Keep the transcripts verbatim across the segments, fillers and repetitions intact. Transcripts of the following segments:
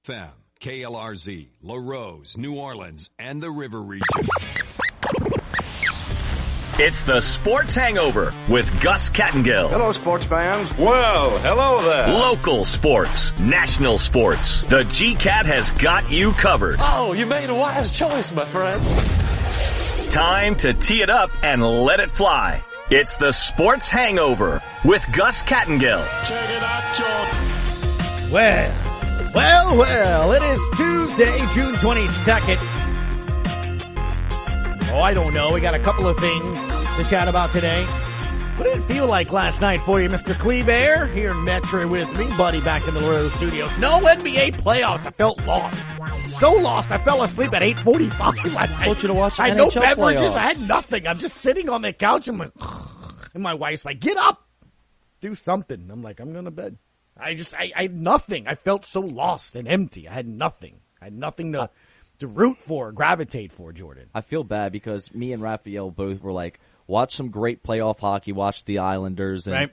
F M, K L R Z, La Rose, New Orleans, and the River Region. It's the Sports Hangover with Gus Kattengill. Hello, sports fans. Well, hello there. Local sports, national sports. The G CAT has got you covered. Oh, you made a wise choice, my friend. Time to tee it up and let it fly. It's the Sports Hangover with Gus Kattengill. Check it out, George. Well, well, well, it is Tuesday, June twenty-second. Oh, I don't know. We got a couple of things to chat about today. What did it feel like last night for you, Mister Kleber? Here in Metro with me, buddy, back in the Rose Studios. No N B A playoffs. I felt lost. So lost, I fell asleep at eight forty-five last night. I want you to watch I had N no H L beverages. playoffs. I had nothing. I'm just sitting on the couch and, my, and my wife's like, get up. Do something. I'm like, I'm going to bed. I just, I, I had nothing. I felt so lost and empty. I had nothing. I had nothing to, to root for, gravitate for, Jordan. I feel bad because me and Raphael both were like, watch some great playoff hockey, watch the Islanders, and Right.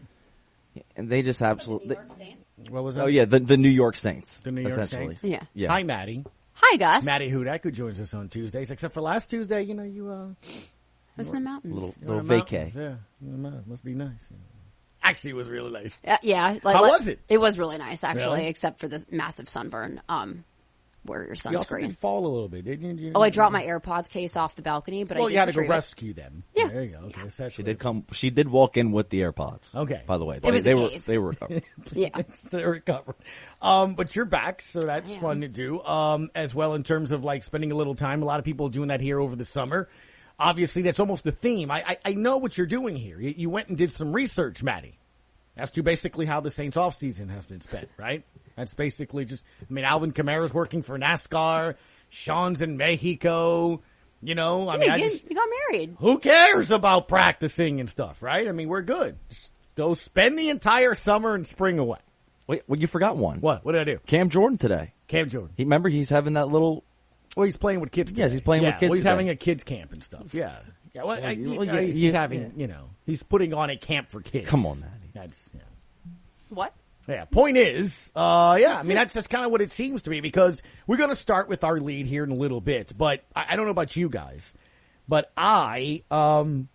and they just absolutely. What was that? Oh yeah, the the New York Saints. The New York essentially. Saints. Yeah. Yeah. Hi, Maddie. Hi, Gus. Maddie Hudak, who joins us on Tuesdays, except for last Tuesday, you know, you, uh, Was in the mountains. Little you were little in the vacay. mountains. Yeah, in the mountains. Must be nice. Actually, it was really nice. Uh, yeah. Like, How like- was it? It was really nice, actually, Really? except for the massive sunburn. Um, wear your You also sunscreen. did fall a little bit, didn't you? Oh, I dropped my AirPods case off the balcony, but Well, I you had to didn't go retrieve it. rescue them. Yeah. There you go. Okay, so that's She what- did come. She did walk in with the AirPods. Okay. By the way, It was they a were case. they were. Yeah. So they're recovered. Um, but you're back, so that's I am. fun to do. Um, as well in terms of like spending a little time. A lot of people doing that here over the summer. Obviously, that's almost the theme. I I, I know what you're doing here. You, you went and did some research, Maddie. That's to basically how the Saints off season has been spent, right? That's basically just. I mean, Alvin Kamara's working for NASCAR. Sean's in Mexico. You know, I mean, I you, just. you got married. Who cares about practicing and stuff, right? I mean, we're good. Just go spend the entire summer and spring away. Wait, well, you forgot one. What? What did I do? Cam Jordan today. Cam Jordan. He remember he's having that little. Well, he's playing with kids. Yes, today. he's playing yeah, with kids Well, he's today. having a kids camp and stuff. Yeah. Yeah. Well, I, you- you well, know, yeah, he's, you- he's having, yeah. you know, he's putting on a camp for kids. Come on, Maddie. That's, yeah. What? Yeah. Point is, uh, yeah, I mean, that's just kind of what it seems to be because we're going to start with our lead here in a little bit, but I, I don't know about you guys, but I, um,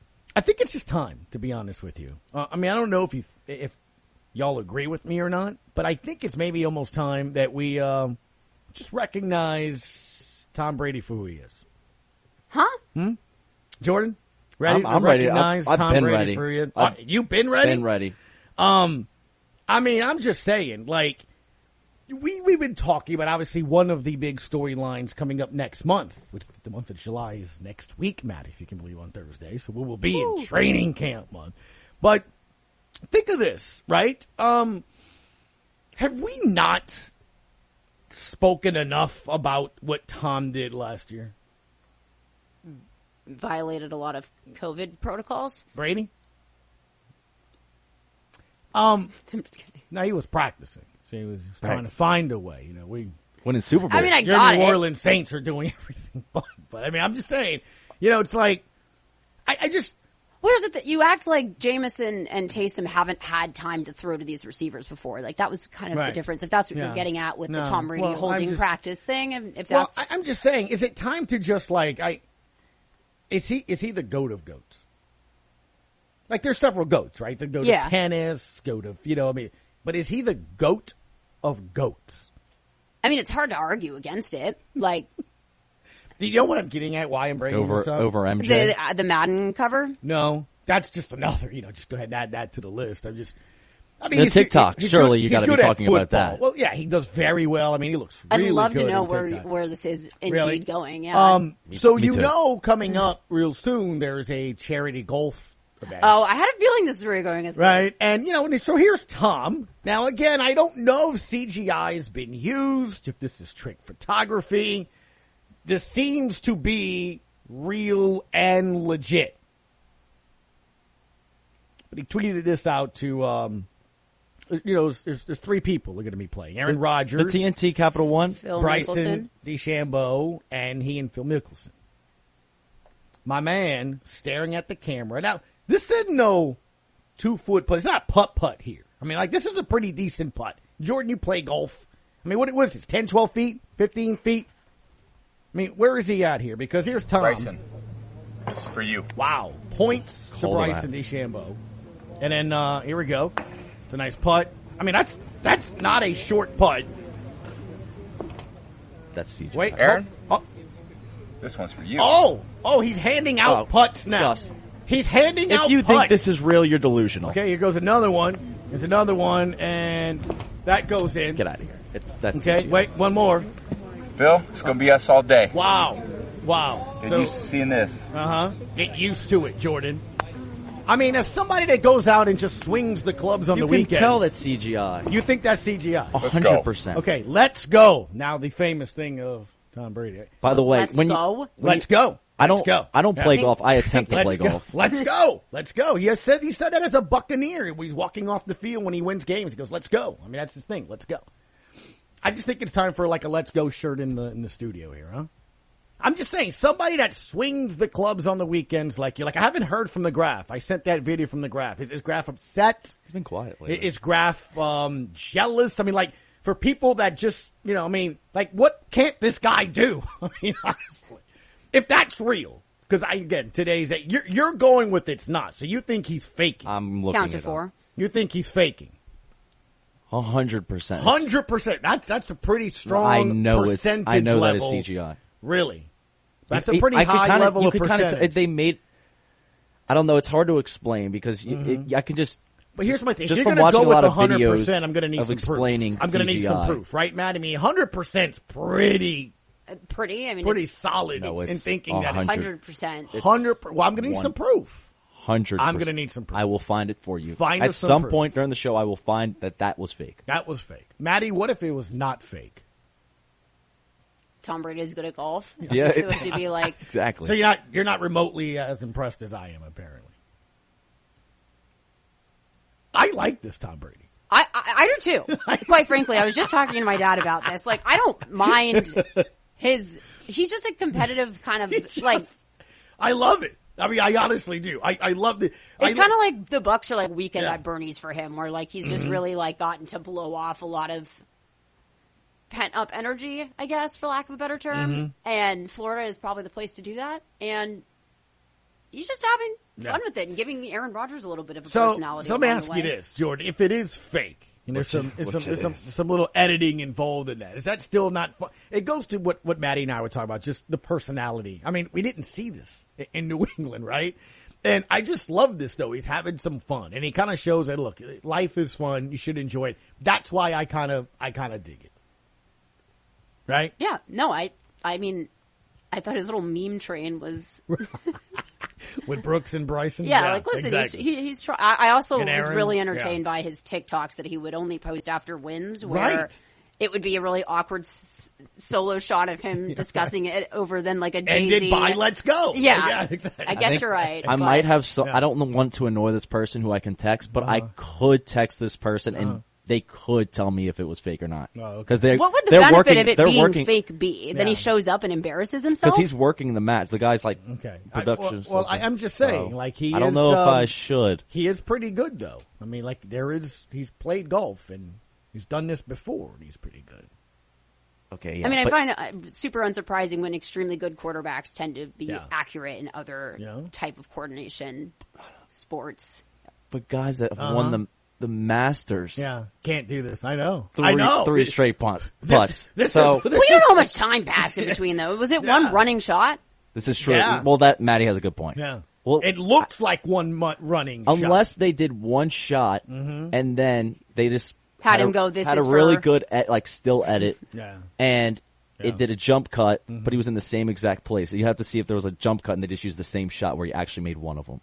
I think it's just time, to be honest with you. Uh, I mean, I don't know if you, if y'all agree with me or not, but I think it's maybe almost time that we, um, just recognize Tom Brady for who he is. Huh? Jordan, ready I'm- I'm to ready. recognize I've- I've Tom been Brady ready. for you? I've Uh, you been ready? Been ready. Um, I mean, I'm just saying, like, we, we've been talking about, obviously, one of the big storylines coming up next month, which the month of July is next week, Matt, if you can believe, on Thursday. So we will be in training camp month. But think of this, right? Um, have we not spoken enough about what Tom did last year? Violated a lot of COVID protocols. Brady? Um, I'm just kidding. no, he was practicing. So he was trying to find a way. You know, we Winning Super Bowl. I mean, I your got New it. Orleans Saints are doing everything but. But I mean, I'm just saying, you know, it's like, I, I just, Where's it that you act like Jameson and Taysom haven't had time to throw to these receivers before? Like that was kind of Right. the difference. If that's what Yeah. you're getting at with No. the Tom Brady Well, I'm holding just- practice thing, if, if well, that's I, I'm just saying, is it time to just like, I, is he, is he the GOAT of GOATs? Like there's several GOATs, right? The GOAT Yeah. of tennis, GOAT of, you know, I mean, but is he the GOAT of GOATs? I mean, it's hard to argue against it. Like Do you know what I'm getting at? Why I'm bringing over this up? over M J. the uh, the Madden cover. No, that's just another. You know, just go ahead and add that to the list. I'm just. I mean, The he's- TikTok, he's surely good- you he's gotta be good at talking about football. that. Well, yeah, he does very well. I mean, he looks I'd really love good to know on where TikTok. where this is indeed Really? going. Yeah. Um, so me you too. know, coming up real soon, there's a charity golf event. oh, I had a feeling this is where you're going. With Right, and you know, and so here's Tom. Now, again, I don't know if C G I has been used, if this is trick photography. This seems to be real and legit. But he tweeted this out to, um, you know, there's, there's three people that are going to be playing: Aaron The Rodgers, T N T Capital One. Phil Bryson Mickelson. DeChambeau, and he and Phil Mickelson. My man staring at the camera. Now, this isn't no two foot putt. It's not putt putt here. I mean, like, this is a pretty decent putt. Jordan, you play golf. I mean, what, what is this, ten, twelve feet, fifteen feet? I mean, where is he at here? Because here's Tom. Bryson, this is for you. Wow. Points to Hold Bryson DeChambeau. And then, uh, here we go. It's a nice putt. I mean, that's that's not a short putt. That's C J. Wait. Aaron? Oh, This one's for you. oh, oh, he's handing out Oh, putts now. Gus. He's handing out If you putts. think this is real, you're delusional. Okay, here goes another one. There's another one, and that goes in. Get out of here. It's that's Okay, C G I. wait, one more. Phil, it's going to be us all day. Wow. Wow. Get So, used to seeing this. uh-huh. Get used to it, Jordan. I mean, as somebody that goes out and just swings the clubs on You the can weekends. tell that's C G I. You think that's C G I? A Let's hundred go. percent. Okay, let's go. Now the famous thing of Tom Brady. By the way, Let's when go. you, Let's go. I Let's don't, go. I don't play Yeah. golf. I attempt to Let's play go. golf. Let's go. Let's go. He has, says he said that as a Buccaneer. He's walking off the field when he wins games. He goes, "Let's go." I mean, that's his thing. Let's go. I just think it's time for like a "Let's go" shirt in the in the studio here, huh? I'm just saying, somebody that swings the clubs on the weekends like you. Like I haven't heard from the Graph. I sent that video from the Graph. Is, is Graph upset? He's been quiet lately. Is Graph um, jealous? I mean, like for people that just you know, I mean, like what can't this guy do? I mean, honestly, if that's real. Because I again, today's that you're you're going with it's not. So you think he's faking? I'm looking Count to it four. You think he's faking? A hundred percent. Hundred percent. That's that's a pretty strong. I know it's. percentage I know that is level. C G I. Really, that's It- a pretty I could high kinda, level you of could kinda percentage. t- they made. I don't know. It's hard to explain because you, it, I can just. But here's my thing. If Just you're from going to watching go a lot with of one hundred videos percent, I'm going to need of some explaining proof. I'm going to need some C G I. proof, right, Matt? I mean, one hundred percent is pretty, Uh, Pretty. I mean, pretty it's solid No, in it's thinking that a it's hundred percent. one hundred. Well, I'm going to need one- some proof. Hundred. I'm gonna need some proof. I will find it for you. Find At us some some proof. point during the show, I will find that that was fake. That was fake. Maddie, what if it was not fake? Tom Brady is good at golf. Yeah. So to be like, Exactly. So you're not you're not remotely as impressed as I am, apparently. I like this Tom Brady. I, I, I do too. Quite frankly, I was just talking to my dad about this. Like, I don't mind his. He's just a competitive kind of It's like. just- I love it. I mean, I honestly do. I, I love the. It's I, kind of like the Bucks are like weekend Yeah. at Bernie's for him, where like he's just really like gotten to blow off a lot of pent up energy, I guess, for lack of a better term. Mm-hmm. And Florida is probably the place to do that. And he's just having Yeah. fun with it and giving Aaron Rodgers a little bit of a so, personality. so let me along ask the you way. this, Jordan. If it is fake, and there's Which some, it- there's some, which there's it some, is. some little editing involved in that. Is that still not fun? It goes to what, what Maddie and I were talking about, just the personality. I mean, we didn't see this in- in New England, right? And I just love this, though. He's having some fun. And he kind of shows that, look, life is fun. You should enjoy it. That's why I kind of, I kind of dig it. Right? Yeah, no, I, I mean, I thought his little meme train was, With Brooks and Bryson. yeah, like listen, exactly. he's, he, he's try- I, I also And was Aaron, really yeah. entertained by his TikToks that he would only post after wins, where Right. it would be a really awkward s- solo shot of him discussing it over then like a Jay Ended Z. by Let's Go. Yeah, exactly. I guess think you're right. I but- might have some. Yeah. I don't want to annoy this person who I can text, but I could text this person and they could tell me if it was fake or not. Oh, okay. Because they're What would the they're benefit working, of it they're being working, fake be? Then he Yeah. shows up and embarrasses himself. because he's working the match. The guy's like Okay. production. I, well, well I, I'm just saying, So, like he. I don't is, know if um, I should. He is pretty good, though. I mean, like there is. He's played golf and he's done this before. And he's pretty good. Okay, yeah. I mean, I but- find it uh, super unsurprising when extremely good quarterbacks tend to be Yeah. accurate in other Yeah. type of coordination sports. but guys that have Uh-huh. won the the Masters, Yeah, can't do this. I know. three, I know. three This- straight punts, this- putts. this so is- this Well, you don't know how much time passed in between though. Was it Yeah. one running shot? this is true. Yeah. Well, that Maddie has a good point. Yeah. Well, It looks like one mu- running. unless shot. they did one shot and then they just Had a- him go, "This had is a really for-" good ed- like still edit, Yeah. and Yeah. it did a jump cut, but he was in the same exact place. So you have to see if there was a jump cut and they just used the same shot where he actually made one of them.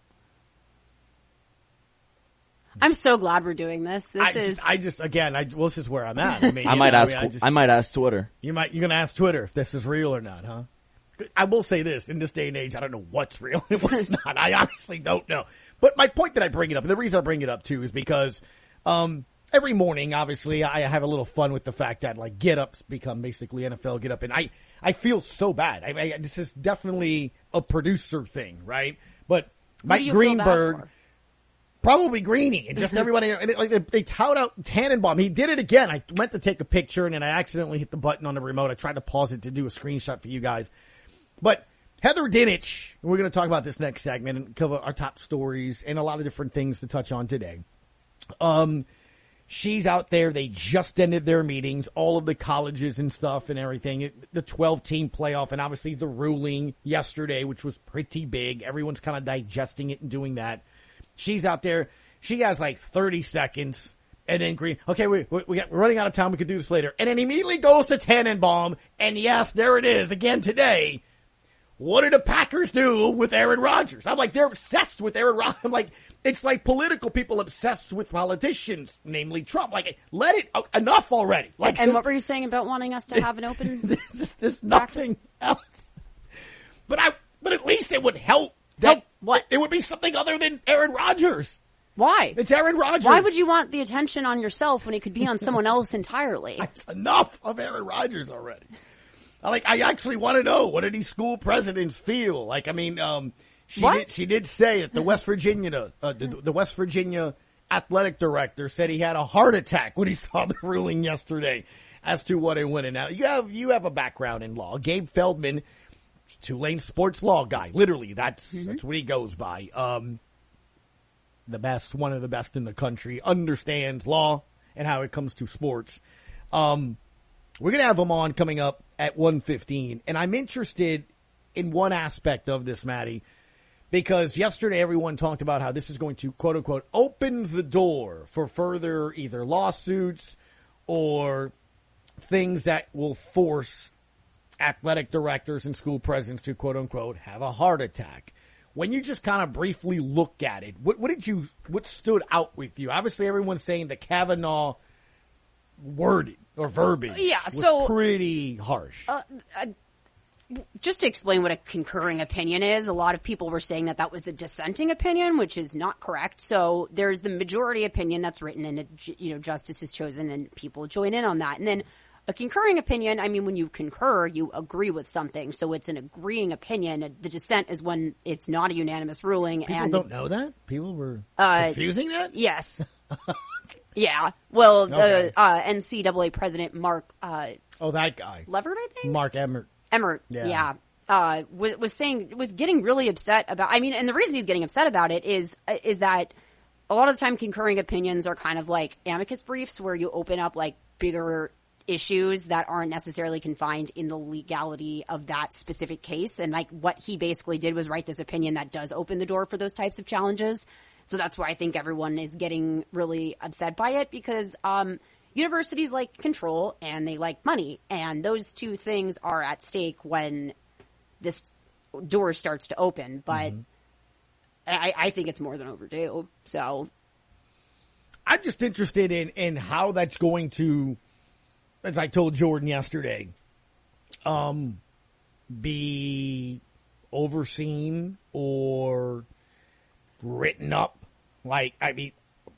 I'm so glad we're doing this. This I is just, I just, again, I well, this is where I'm at. I mean, I you might know, ask. I, I, just- might ask Twitter. You might. You're gonna ask Twitter if this is real or not, huh? I will say this: in this day and age, I don't know what's real and what's not. I honestly don't know. But my point that I bring it up, and the reason I bring it up too, is because um, every morning, obviously, I have a little fun with the fact that like get ups become basically N F L get up, and I I feel so bad. I, I this is definitely a producer thing, right? But Who Mike do you feel bad Greenberg. for? Probably Greeny and just everybody. And it, like they, they tout out Tannenbaum. He did it again. I went to take a picture and then I accidentally hit the button on the remote. I tried to pause it to do a screenshot for you guys. But Heather Dinich, and we're going to talk about this next segment and cover our top stories and a lot of different things to touch on today. Um, she's out there. They just ended their meetings, all of the colleges and stuff and everything. It, the twelve-team playoff and obviously the ruling yesterday, which was pretty big. Everyone's kind of digesting it and doing that. She's out there. She has like thirty seconds. And then Green, okay, we, we, we got, we're running out of time. We could do this later. And then immediately goes to Tannenbaum. And yes, there it is again today. What did the Packers do with Aaron Rodgers? I'm like, they're obsessed with Aaron Rodgers. I'm like, it's like political people obsessed with politicians, namely Trump. Like, let it, enough already. Like, and what were you saying about wanting us to have an open? There's, there's nothing else. But I, but at least it would help. That, Help what? It would be something other than Aaron Rodgers. Why? It's Aaron Rodgers. Why would you want the attention on yourself when it could be on someone else entirely? It's enough of Aaron Rodgers already. I like, I actually want to know, what did these school presidents feel? Like, I mean, um, she What? did, she did say that the West Virginia, uh, the, the West Virginia athletic director said he had a heart attack when he saw the ruling yesterday as to what it went in. Now, you have, you have a background in law. Gabe Feldman, Tulane sports law guy. Literally, that's, mm-hmm. that's what he goes by. Um, the best, one of the best in the country, understands law and how it comes to sports. Um, we're going to have him on coming up at one fifteen, and I'm interested in one aspect of this, Maddie, because yesterday everyone talked about how this is going to, quote unquote, open the door for further either lawsuits or things that will force athletic directors and school presidents to, quote unquote, have a heart attack. When you just kind of briefly look at it, what, what did you, what stood out with you? Obviously, everyone's saying the Kavanaugh wording or verbiage yeah, was so, pretty harsh. Uh, uh, just to explain what a concurring opinion is, a lot of people were saying that that was a dissenting opinion, which is not correct. So there's the majority opinion that's written, and it, you know, justice is chosen, and people join in on that. And then a concurring opinion, I mean, when you concur, you agree with something. So it's an agreeing opinion. The dissent is when it's not a unanimous ruling. People and don't know that? People were uh, confusing that? Yes. Yeah. Well, Okay. the uh, N C double A president, Mark uh, Oh, that guy. Levert, I think? Mark Emmert. Emmert, Yeah. yeah, uh, was, was saying, was getting really upset about, I mean, and the reason he's getting upset about it is, is that a lot of the time concurring opinions are kind of like amicus briefs where you open up like bigger issues that aren't necessarily confined in the legality of that specific case. And like what he basically did was write this opinion that does open the door for those types of challenges. So that's why I think everyone is getting really upset by it, because, um, universities like control and they like money, and those two things are at stake when this door starts to open. But mm-hmm. I, I think it's more than overdue. So I'm just interested in, in how that's going to, as I told Jordan yesterday, um, be overseen or written up. Like, I mean,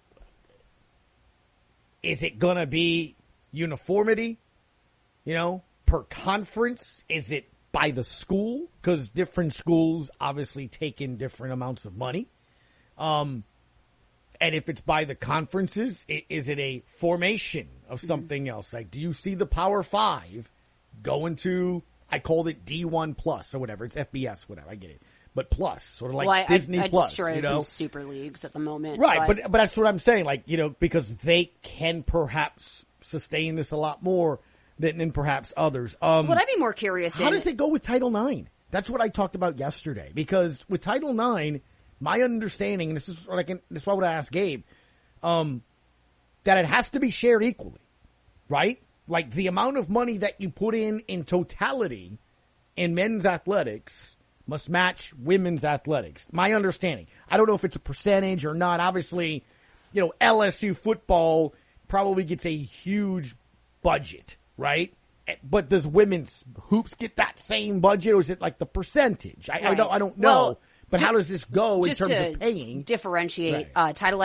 is it going to be uniformity, you know, per conference? Is it by the school? Because different schools obviously take in different amounts of money. Um, and if it's by the conferences, is it a formation of something mm-hmm. else? Like, do you see the Power Five going to, I called it D one Plus or whatever. It's F B S, whatever. I get it. But plus, sort of like well, Disney I, I'd Plus, stray you know, from super leagues at the moment, right? But, but but that's what I'm saying, like, you know, because they can perhaps sustain this a lot more than, than perhaps others. Um, would I be more curious? How in, does it go with Title nine? That's what I talked about yesterday. Because with Title nine, my understanding, and this is what I can, this is what I would ask Gabe, um, that it has to be shared equally, right? Like the amount of money that you put in in totality in men's athletics must match women's athletics. My understanding. I don't know if it's a percentage or not. Obviously, you know, L S U football probably gets a huge budget, right? But does women's hoops get that same budget, or is it like the percentage? I, right. I don't, I don't know. Well, but ju- how does this go in just terms to of paying? Differentiate Right. uh, Title X.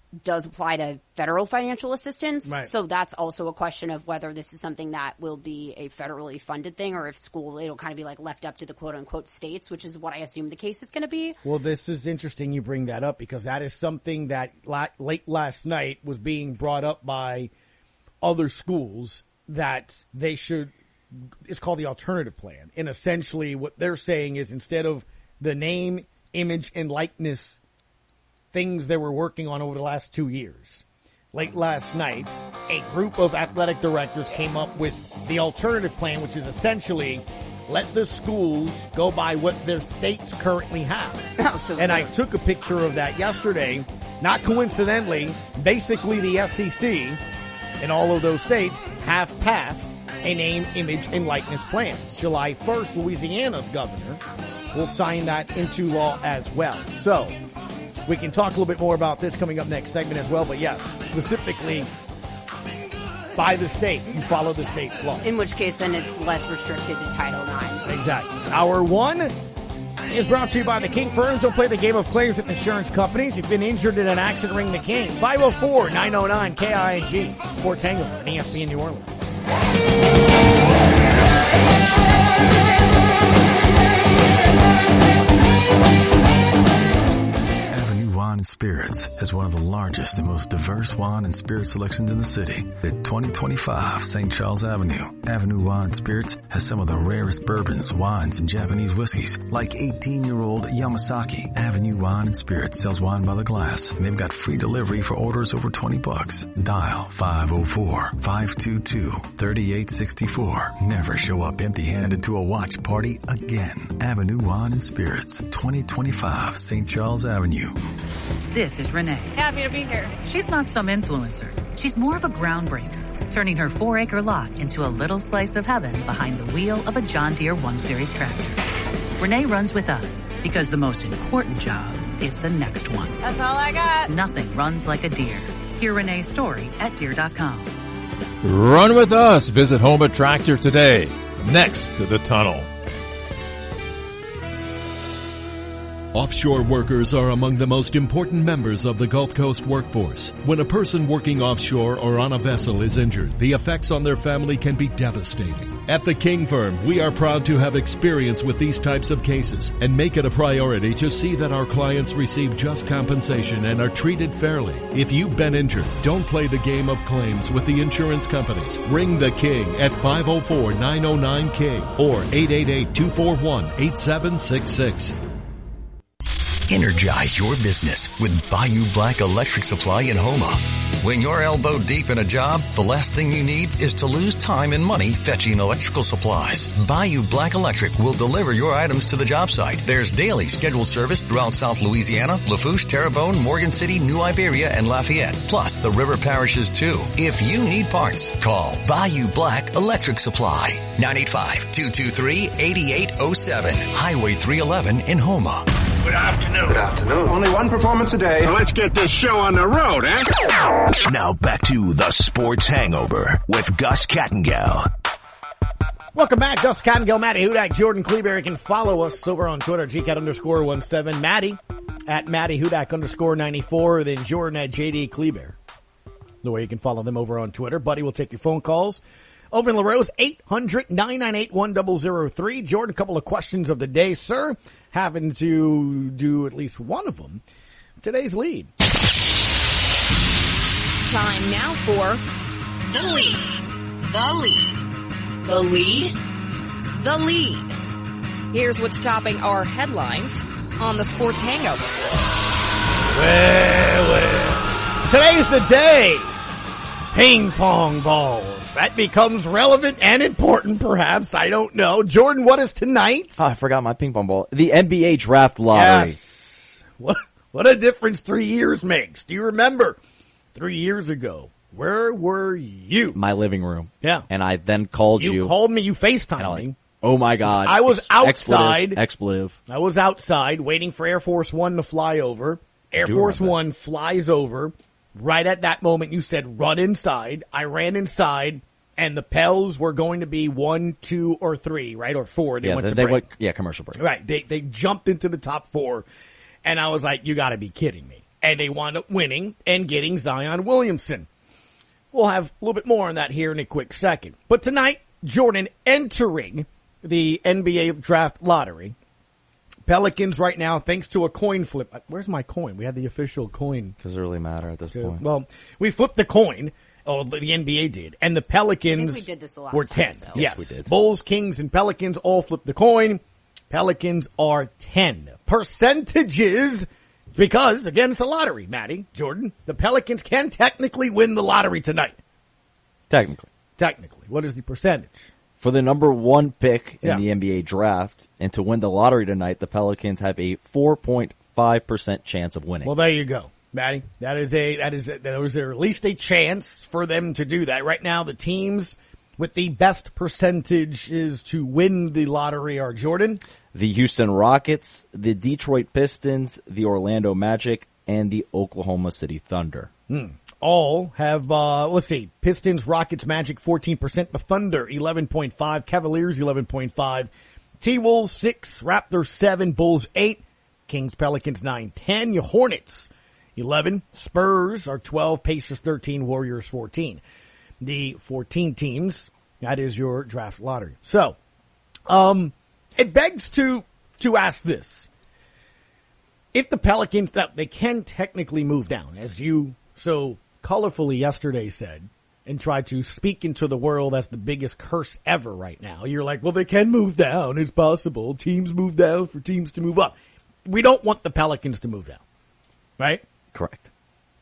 does apply to federal financial assistance. Right. So that's also a question of whether this is something that will be a federally funded thing or if school, it'll kind of be like left up to the quote unquote states, which is what I assume the case is going to be. Well, this is interesting you bring that up because that is something that la- late last night was being brought up by other schools that they should, it's called the alternative plan. And essentially what they're saying is instead of the name, image, and likeness things they were working on over the last two years, late last night, a group of athletic directors came up with the alternative plan, which is essentially let the schools go by what their states currently have. Absolutely. And I took a picture of that yesterday. Not coincidentally, basically the S E C in all of those states have passed a name, image, and likeness plan. July first, Louisiana's governor will sign that into law as well. So we can talk a little bit more about this coming up next segment as well. But yes, specifically by the state, you follow the state's law. In which case, then it's less restricted to Title nine. Exactly. Hour one is brought to you by the King Firms. They'll play the game of claims with insurance companies. If you've been injured in an accident, ring the King. five oh four, nine oh nine, K I N G. Sports Hangover on E S P N New Orleans. Avenue Wine and Spirits has one of the largest and most diverse wine and spirit selections in the city. At twenty twenty-five Saint Charles Avenue, Avenue Wine and Spirits has some of the rarest bourbons, wines, and Japanese whiskeys, like eighteen-year-old Yamasaki. Avenue Wine and Spirits sells wine by the glass, and they've got free delivery for orders over twenty bucks. Dial five oh four, five two two, three eight six four. Never show up empty-handed to a watch party again. Avenue Wine and Spirits, twenty twenty-five Saint Charles Avenue. This is Renee. Happy to be here. She's not some influencer. She's more of a groundbreaker, turning her four-acre lot into a little slice of heaven behind the wheel of a John Deere one series tractor. Renee runs with us because the most important job is the next one. That's all I got. Nothing runs like a Deere. Hear Renee's story at Deere dot com. Run with us. Visit Homa Tractor today, next to the tunnel. Offshore workers are among the most important members of the Gulf Coast workforce. When a person working offshore or on a vessel is injured, the effects on their family can be devastating. At the King Firm, we are proud to have experience with these types of cases and make it a priority to see that our clients receive just compensation and are treated fairly. If you've been injured, don't play the game of claims with the insurance companies. Ring the King at five oh four, nine oh nine, King or eight eight eight, two four one, eight seven six six. Energize your business with Bayou Black Electric Supply in Homa. When you're elbow deep in a job, the last thing you need is to lose time and money fetching electrical supplies. Bayou Black Electric will deliver your items to the job site. There's daily scheduled service throughout South Louisiana, Lafourche, Terrebonne, Morgan City, New Iberia, and Lafayette, plus the river parishes too. If you need parts, call Bayou Black Electric Supply. nine eight five, two two three, eight eight oh seven. Highway three eleven in Homa. Good afternoon. Good afternoon. Only one performance a day. Well, let's get this show on the road, eh? Now back to the Sports Hangover with Gus Kattengell. Welcome back, Gus Kattengell, Matty Hudak, Jordan Kleber. You can follow us over on Twitter, G Cat underscore one seven, Matty at Matty Hudak underscore ninety-four, then Jordan at J D Kleber. The way you can follow them over on Twitter. Buddy will take your phone calls. Over in LaRose, eight hundred, nine nine eight, one zero zero three. Jordan, a couple of questions of the day, sir. Having to do at least one of them. Today's lead. Time now for the lead. The lead. The lead. The lead. Here's what's topping our headlines on the Sports Hangover. Well, well. Today's the day. Ping pong balls. That becomes relevant and important, perhaps. I don't know. Jordan, what is tonight? Oh, I forgot my ping pong ball. The N B A draft lottery. Yes. What, what a difference three years makes. Do you remember three years ago? Where were you? My living room. Yeah. And I then called you. You called me. You FaceTimed me. Like, oh, my God. I was outside. Expletive. Expletive. I was outside waiting for Air Force One to fly over. Air Force One flies over. Right at that moment, you said, run inside. I ran inside, and the Pels were going to be one, two, or three, right? Or four. They yeah, went they, to they break. Went, yeah, commercial break. Right. They they jumped into the top four, and I was like, you got to be kidding me. and they wound up winning and getting Zion Williamson. We'll have a little bit more on that here in a quick second. But tonight, Jordan, entering the N B A draft lottery, Pelicans right now, thanks to a coin flip. Where's my coin? We had the official coin. Doesn't really matter at this point. Well, we flipped the coin. Oh, the N B A did. And the Pelicans I think we did this the last were time, ten. so. Yes, Yes, we did. Bulls, Kings, and Pelicans all flipped the coin. Pelicans are ten. Percentages, because, again, it's a lottery, Maddie, Jordan. The Pelicans can technically win the lottery tonight. Technically. Technically. What is the percentage? For the number one pick in Yeah. the N B A draft and to win the lottery tonight, the Pelicans have a four point five percent chance of winning. Well, there you go, Maddie. That is a, that is, a, there was at least a chance for them to do that. Right now, the teams with the best percentages to win the lottery are Jordan. The Houston Rockets, the Detroit Pistons, the Orlando Magic, and the Oklahoma City Thunder. Hmm. All have, uh, let's see, Pistons, Rockets, Magic, fourteen percent. The Thunder, eleven point five. Cavaliers, eleven point five. T-Wolves, six. Raptors, seven. Bulls, eight. Kings, Pelicans, nine, ten. Your Hornets, eleven. Spurs are twelve. Pacers, thirteen. Warriors, fourteen. The fourteen teams, that is your draft lottery. So, um, it begs to, to ask this. If the Pelicans, that they can technically move down, as you so colorfully yesterday said, and tried to speak into the world as the biggest curse ever right now. You're like, well, they can move down. It's possible. Teams move down for teams to move up. We don't want the Pelicans to move down, right? Correct.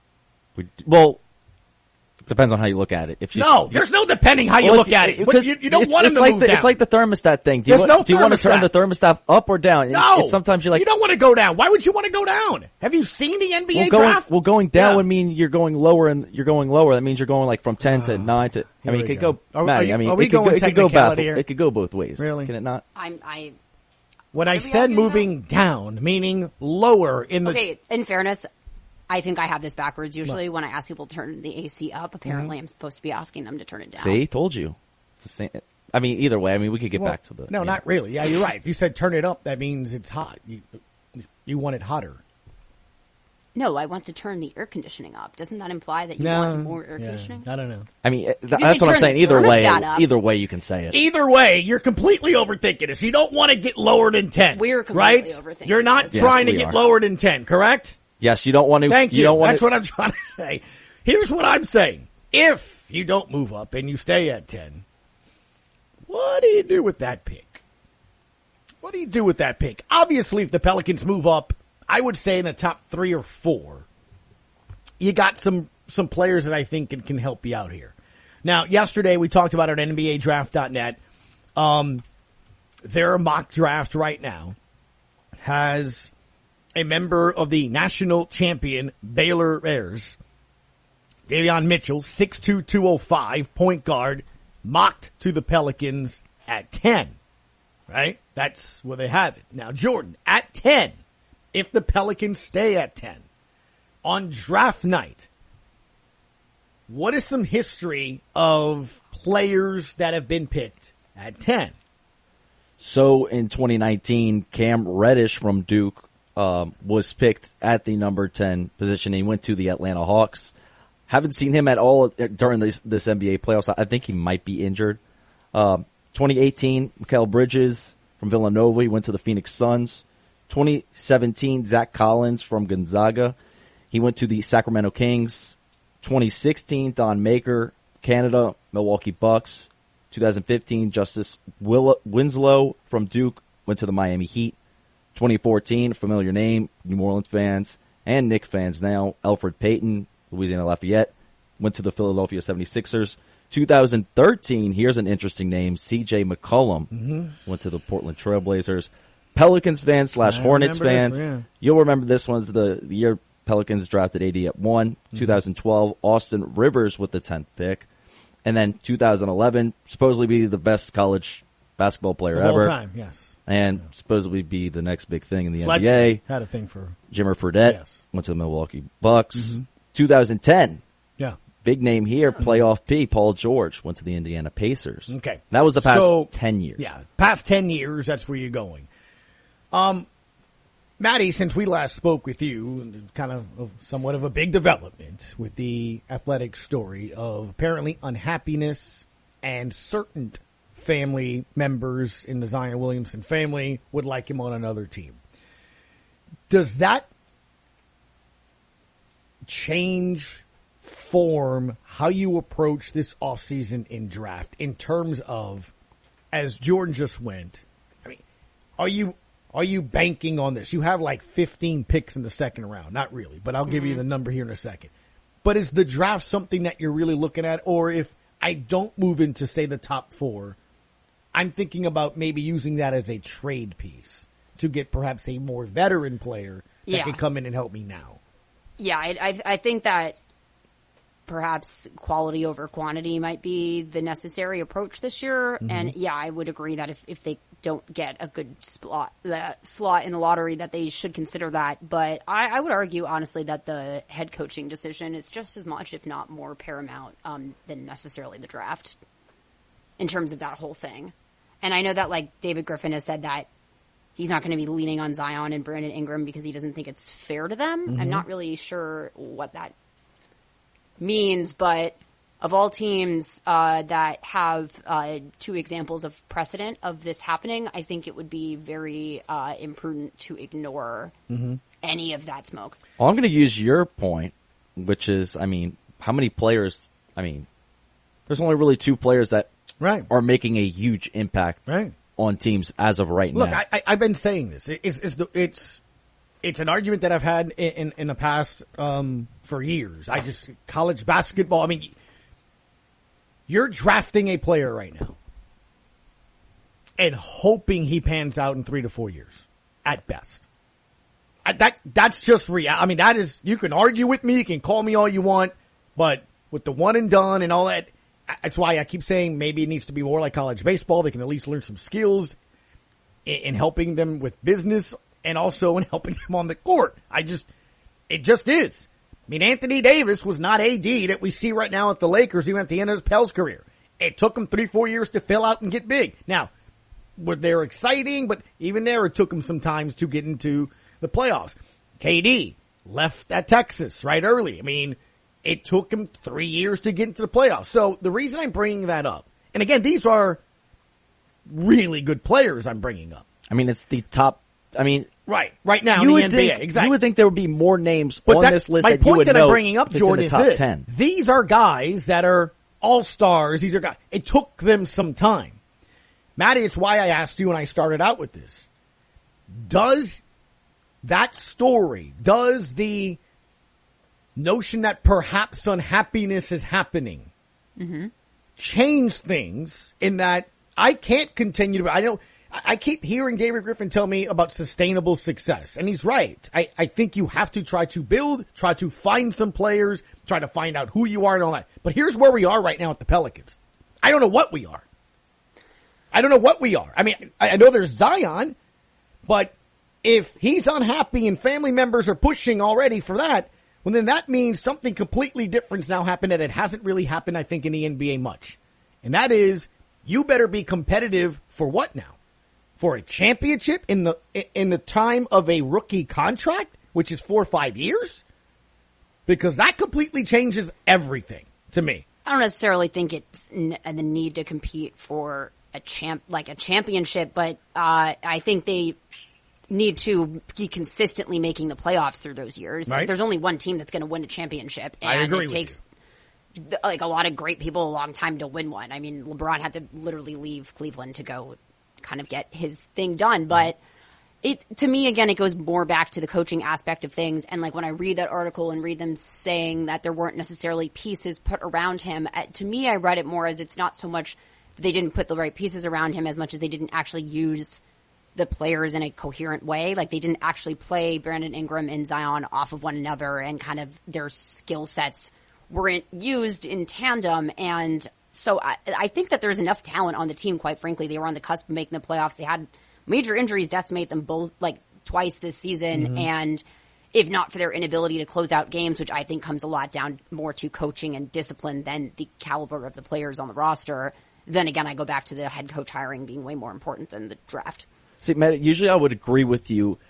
We, well, depends on how you look at it. If you, No, there's no depending how you Well, look if- at it. because You, you don't it's, want them it's to like move the, down. It's like the thermostat thing. Do you, There's want, no do you want to turn the thermostat. thermostat up or down? No. It's sometimes you're like, you don't want to go down. Why would you want to go down? Have you seen the N B A well, going, draft? well, going down Yeah. would mean you're going lower, and you're going lower. That means you're going like from ten to nine to. I Here mean, we it could go. go. Are- are Maddie, you- I mean, are we it could go. going It could go both. technicality here? It could go both ways. Really? Can it not? I'm, I, When I we said arguing moving down, meaning lower in the okay, in fairness, I think I have this backwards. Usually when I ask people to turn the A C up, apparently I'm supposed to be asking them to turn it down. See, told you. It's the same. I mean, either way. I mean, we could get Well, back to the. No, yeah. not really. Yeah, you're right. If you said turn it up, that means it's hot. You, you want it hotter. No, I want to turn the air conditioning up. Doesn't that imply that you No, want more air yeah, conditioning? I don't know. I mean, th- You that's say what I'm turn saying. the Either way, thermostat up. either way, you can say it. Either way, you're completely overthinking this. You don't want to get lower than ten. We're completely right? overthinking You're not this. Yes, trying to we get are. lower than ten, correct? Yes, you don't want to. Thank you. don't want That's to, what I'm trying to say. Here's what I'm saying. If you don't move up and you stay at ten, what do you do with that pick? What do you do with that pick? Obviously, if the Pelicans move up, I would say in the top three or four, you got some, some players that I think can, can help you out here. Now, yesterday we talked about it on N B A draft dot net. Um, their mock draft right now has a member of the national champion Baylor Bears, Davion Mitchell, six two, two oh five, point guard, mocked to the Pelicans at ten. Right? That's where they have it. Now, Jordan, at ten, if the Pelicans stay at ten, on draft night, what is some history of players that have been picked at ten? So in twenty nineteen, Cam Reddish from Duke um, was picked at the number ten position. He went to the Atlanta Hawks. Haven't seen him at all during this, this N B A playoffs. I think he might be injured. Um, twenty eighteen, Mikal Bridges from Villanova. He went to the Phoenix Suns. twenty seventeen, Zach Collins from Gonzaga. He went to the Sacramento Kings. twenty sixteen, Don Maker, Canada, Milwaukee Bucks. twenty fifteen, Justice Will- Winslow from Duke went to the Miami Heat. twenty fourteen, familiar name, New Orleans fans and Knicks fans now, Elfrid Payton, Louisiana Lafayette, went to the Philadelphia seventy-sixers. twenty thirteen, here's an interesting name, C J McCollum, Mm-hmm. went to the Portland Trailblazers. Pelicans fans slash I Hornets remember fans, this, yeah. you'll remember this one's the, the year Pelicans drafted A D at one. Mm-hmm. twenty twelve, Austin Rivers with the tenth pick. And then two thousand eleven, supposedly be the best college basketball player Of all ever. time, yes. And supposedly be the next big thing in the Fletcher N B A. had a thing for Jimmer Fredette Yes. went to the Milwaukee Bucks. Mhm. twenty ten, yeah. big name here, playoff P, Paul George went to the Indiana Pacers. Okay. That was the past So, ten years. Yeah, past ten years, that's where you're going. Um, Maddie, since we last spoke with you, kind of somewhat of a big development with the athletic story of apparently unhappiness and certain family members in the Zion Williamson family would like him on another team. Does that change, form, how you approach this offseason in draft in terms of, as Jordan just went, I mean, are you... Are you banking on this? You have like fifteen picks in the second round. Not really, but I'll give you the number here in a second. But is the draft something that you're really looking at? Or if I don't move into, say, the top four, I'm thinking about maybe using that as a trade piece to get perhaps a more veteran player that Yeah. can come in and help me now. Yeah, I, I, I think that perhaps quality over quantity might be the necessary approach this year. Mhm. And yeah, I would agree that if, if they don't get a good slot, the slot in the lottery, that they should consider that. But I, I would argue, honestly, that the head coaching decision is just as much, if not more, paramount um, than necessarily the draft in terms of that whole thing. And I know that, like, David Griffin has said that he's not going to be leaning on Zion and Brandon Ingram because he doesn't think it's fair to them. Mhm. I'm not really sure what that means, but of all teams uh, that have uh, two examples of precedent of this happening, I think it would be very uh, imprudent to ignore Mm-hmm. any of that smoke. Well, I'm going to use your point, which is, I mean, how many players, I mean, there's only really two players that right. are making a huge impact right. on teams as of right Look, now. I, I, I've been saying this. It's, it's, the, it's, it's an argument that I've had in, in, in the past um, for years. I just, college basketball, I mean, you're drafting a player right now and hoping he pans out in three to four years at best. I, that That's just real. I mean, that is, you can argue with me, you can call me all you want, but with the one and done and all that, that's why I keep saying maybe it needs to be more like college baseball. They can at least learn some skills in, in helping them with business and also in helping them on the court. I just, it just is. I mean, Anthony Davis was not A D that we see right now at the Lakers, even at the end of his Pels career. It took him three, four years to fill out and get big. Now, were they exciting, but even there it took him some time to get into the playoffs. K D left at Texas right early. I mean, it took him three years to get into the playoffs. So the reason I'm bringing that up, and again, these are really good players I'm bringing up. I mean, it's the top, I mean, Right, right now you in the would N B A, think, exactly. You would think there would be more names But on that- this list my that you point would that know I'm bringing up, if it's Jordan, in the is top this. ten. These are guys that are all-stars. These are guys. It took them some time. Matty, it's why I asked you when I started out with this. Does that story, does the notion that perhaps unhappiness is happening Mm-hmm. change things in that I can't continue to, I don't, I keep hearing David Griffin tell me about sustainable success, and he's right. I, I think you have to try to build, try to find some players, try to find out who you are and all that. But here's where we are right now at the Pelicans. I don't know what we are. I don't know what we are. I mean, I, I know there's Zion, but if he's unhappy and family members are pushing already for that, well, then that means something completely different's now happened, and it hasn't really happened, I think, in the N B A much. And that is, you better be competitive for what now? For a championship in the in the time of a rookie contract, which is four or five years? Because that completely changes everything to me. I don't necessarily think it's n- the need to compete for a champ, like a championship, but uh, I think they need to be consistently making the playoffs through those years. Right. There's only one team that's going to win a championship, and I agree it with takes th- like a lot of great people a long time to win one. I mean, LeBron had to literally leave Cleveland to go kind of get his thing done, but it, to me, again, it goes more back to the coaching aspect of things. And like when I read that article and read them saying that there weren't necessarily pieces put around him, uh, to me, I read it more as it's not so much they didn't put the right pieces around him as much as they didn't actually use the players in a coherent way. Like they didn't actually play Brandon Ingram and Zion off of one another, and kind of their skill sets weren't used in tandem. And so I, I think that there's enough talent on the team, quite frankly. They were on the cusp of making the playoffs. They had major injuries decimate them both like twice this season. Mm-hmm. And if not for their inability to close out games, which I think comes a lot down more to coaching and discipline than the caliber of the players on the roster, then again, I go back to the head coach hiring being way more important than the draft. See, Matt, usually I would agree with you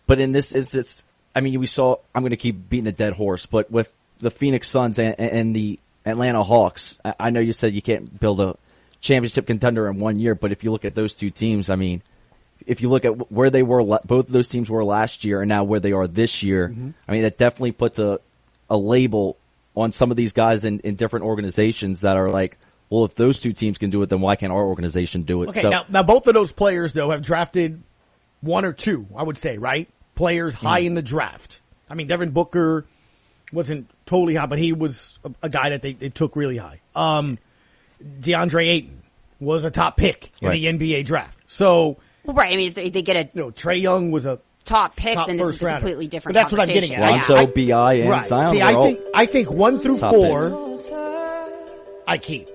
But in this instance, I mean, we saw, I'm going to keep beating a dead horse, but with the Phoenix Suns and, and the Atlanta Hawks, I know you said you can't build a championship contender in one year, but if you look at those two teams, I mean, if you look at where they were, both of those teams were last year and now where they are this year, mm-hmm. I mean, that definitely puts a, a label on some of these guys in, in different organizations that are like, well, if those two teams can do it, then why can't our organization do it? Okay, so, now, now both of those players, though, have drafted one or two, I would say, right? Players high mm. in the draft. I mean, Devin Booker wasn't totally high, but he was a, a guy that they, they took really high. Um, DeAndre Ayton was a top pick in right. the N B A draft. So, well, right. I mean, if they, they get a you know, Trae Young was a top pick, top then this is a rounder. completely different. But that's what I'm getting at. Lonzo, I, B I, and right. Zion. See, I think I think one through four, picks. I keep.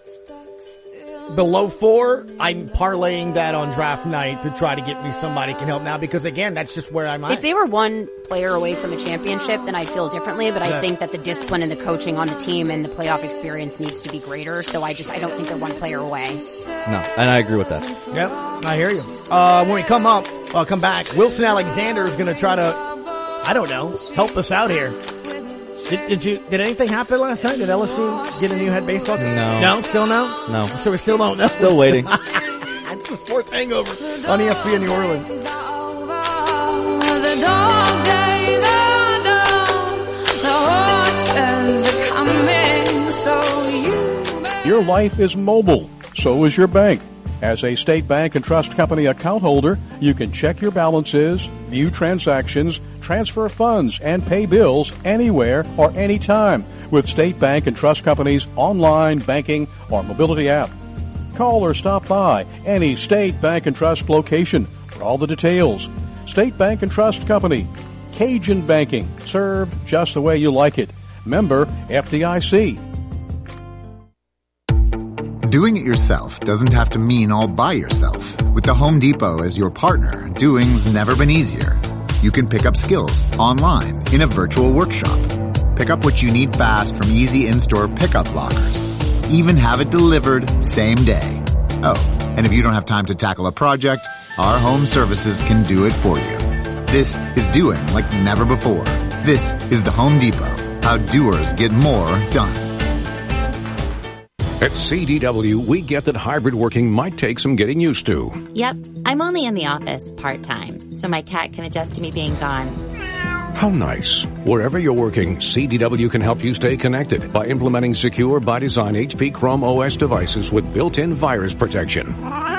Below four, I'm parlaying that on draft night to try to get me somebody who can help now because, again, that's just where I'm at. If they were one player away from a championship, then I'd feel differently, but yeah. I think that the discipline and the coaching on the team and the playoff experience needs to be greater, so I just I don't think they're one player away. No, and I agree with that. Yep, I hear you. Uh, when we come up, uh, come back, Wilson Alexander is going to try to, I don't know, help us out here. Did, did you? Did anything happen last night? Did L S U get a new head baseball coach? No. No? Still no? No. So we still don't know? Still waiting. It's the Sports Hangover on E S P N New Orleans. Your life is mobile. So is your bank. As a State Bank and Trust Company account holder, you can check your balances, view transactions, transfer funds, and pay bills anywhere or anytime with State Bank and Trust Company's online banking or mobility app. Call or stop by any State Bank and Trust location for all the details. State Bank and Trust Company. Cajun banking. Served just the way you like it. Member F D I C. Doing it yourself doesn't have to mean all by yourself. With the Home Depot as your partner, doing's never been easier. You can pick up skills online in a virtual workshop. Pick up what you need fast from easy in-store pickup lockers. Even have it delivered same day. Oh, and if you don't have time to tackle a project, our home services can do it for you. This is doing like never before. This is the Home Depot. How doers get more done. At C D W, we get that hybrid working might take some getting used to. Yep, I'm only in the office part-time, so my cat can adjust to me being gone. How nice. Wherever you're working, C D W can help you stay connected by implementing secure by design H P Chrome O S devices with built-in virus protection.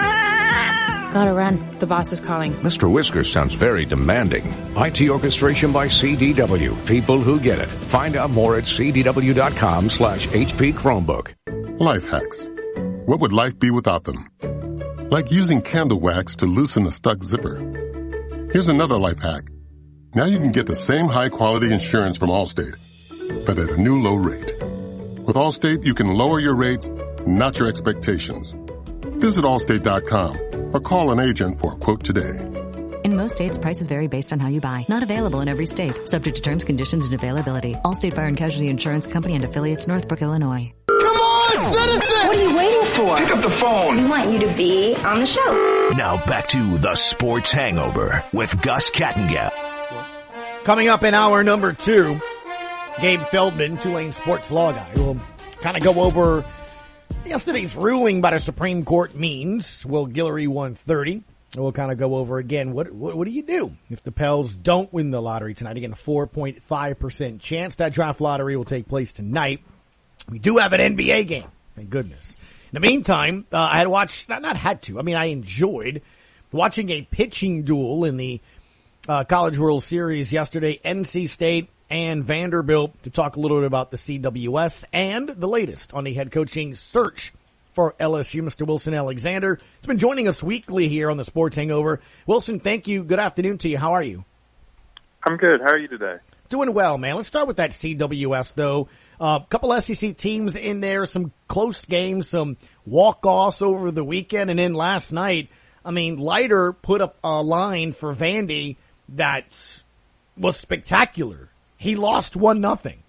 Gotta run. The boss is calling. Mister Whiskers sounds very demanding. I T orchestration by C D W. People who get it. Find out more at cdw.com slash HP Chromebook. Life hacks. What would life be without them? Like using candle wax to loosen a stuck zipper. Here's another life hack. Now you can get the same high-quality insurance from Allstate, but at a new low rate. With Allstate, you can lower your rates, not your expectations. Visit allstate dot com or call an agent for a quote today. In most states, prices vary based on how you buy. Not available in every state. Subject to terms, conditions, and availability. Allstate Fire and Casualty Insurance Company and affiliates, Northbrook, Illinois. Come on, citizen! What are you waiting for? Pick up the phone. We want you to be on the show. Now back to the Sports Hangover with Gus Kattengell. Coming up in hour number two, Gabe Feldman, Tulane sports law guy, will kind of go over yesterday's ruling by the Supreme Court means. Will Guillory one thirty. We'll kind of go over again, what, what what do you do if the Pels don't win the lottery tonight? Again, a four point five percent chance that draft lottery will take place tonight. We do have an N B A game, thank goodness. In the meantime, uh, I had watched, not, not had to, I mean I enjoyed watching a pitching duel in the uh, College World Series yesterday, N C State and Vanderbilt, to talk a little bit about the C W S and the latest on the head coaching search for L S U, Mister Wilson Alexander. He's been joining us weekly here on the Sports Hangover. Wilson, thank you. Good afternoon to you. How are you? I'm good. How are you today? Doing well, man. Let's start with that C W S, though. A uh, couple S E C teams in there, some close games, some walk-offs over the weekend, and then last night, I mean, Leiter put up a line for Vandy that was spectacular. He lost one nothing.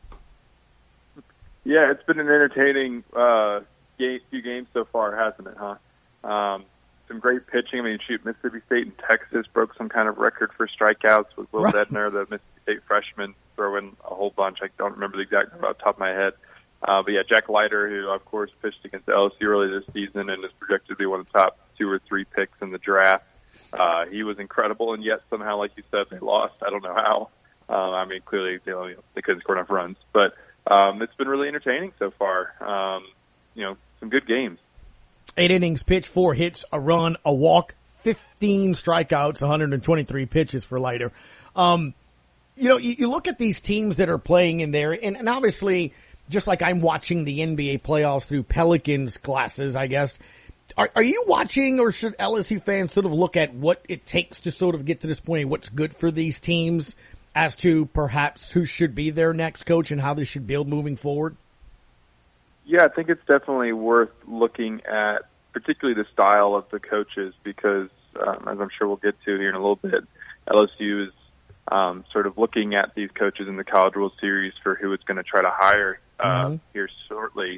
Yeah, it's been an entertaining uh, game, few games so far, hasn't it, huh? Um, some great pitching. I mean, shoot, Mississippi State and Texas broke some kind of record for strikeouts with Will Right. Bednar, the Mississippi State freshman, throwing a whole bunch. I don't remember the exact number off the top of my head. Uh, but yeah, Jack Leiter, who of course pitched against L S U early this season and is projected to be one of the top two or three picks in the draft. Uh, he was incredible, and yet somehow, like you said, they lost. I don't know how. Uh, I mean, clearly you know, they couldn't score enough runs, but um, it's been really entertaining so far. Um, you know, some good games. Eight innings pitched, four hits, a run, a walk, fifteen strikeouts, one hundred twenty-three pitches for Leiter. Um, you know, you, you look at these teams that are playing in there, and, and obviously, just like I'm watching the N B A playoffs through Pelicans glasses, I guess. Are, are you watching, or should L S U fans sort of look at what it takes to sort of get to this point, what's good for these teams as to perhaps who should be their next coach and how they should build moving forward? Yeah, I think it's definitely worth looking at, particularly the style of the coaches, because um, as I'm sure we'll get to here in a little bit, L S U is um, sort of looking at these coaches in the College World Series for who it's going to try to hire uh, Mm-hmm. here shortly.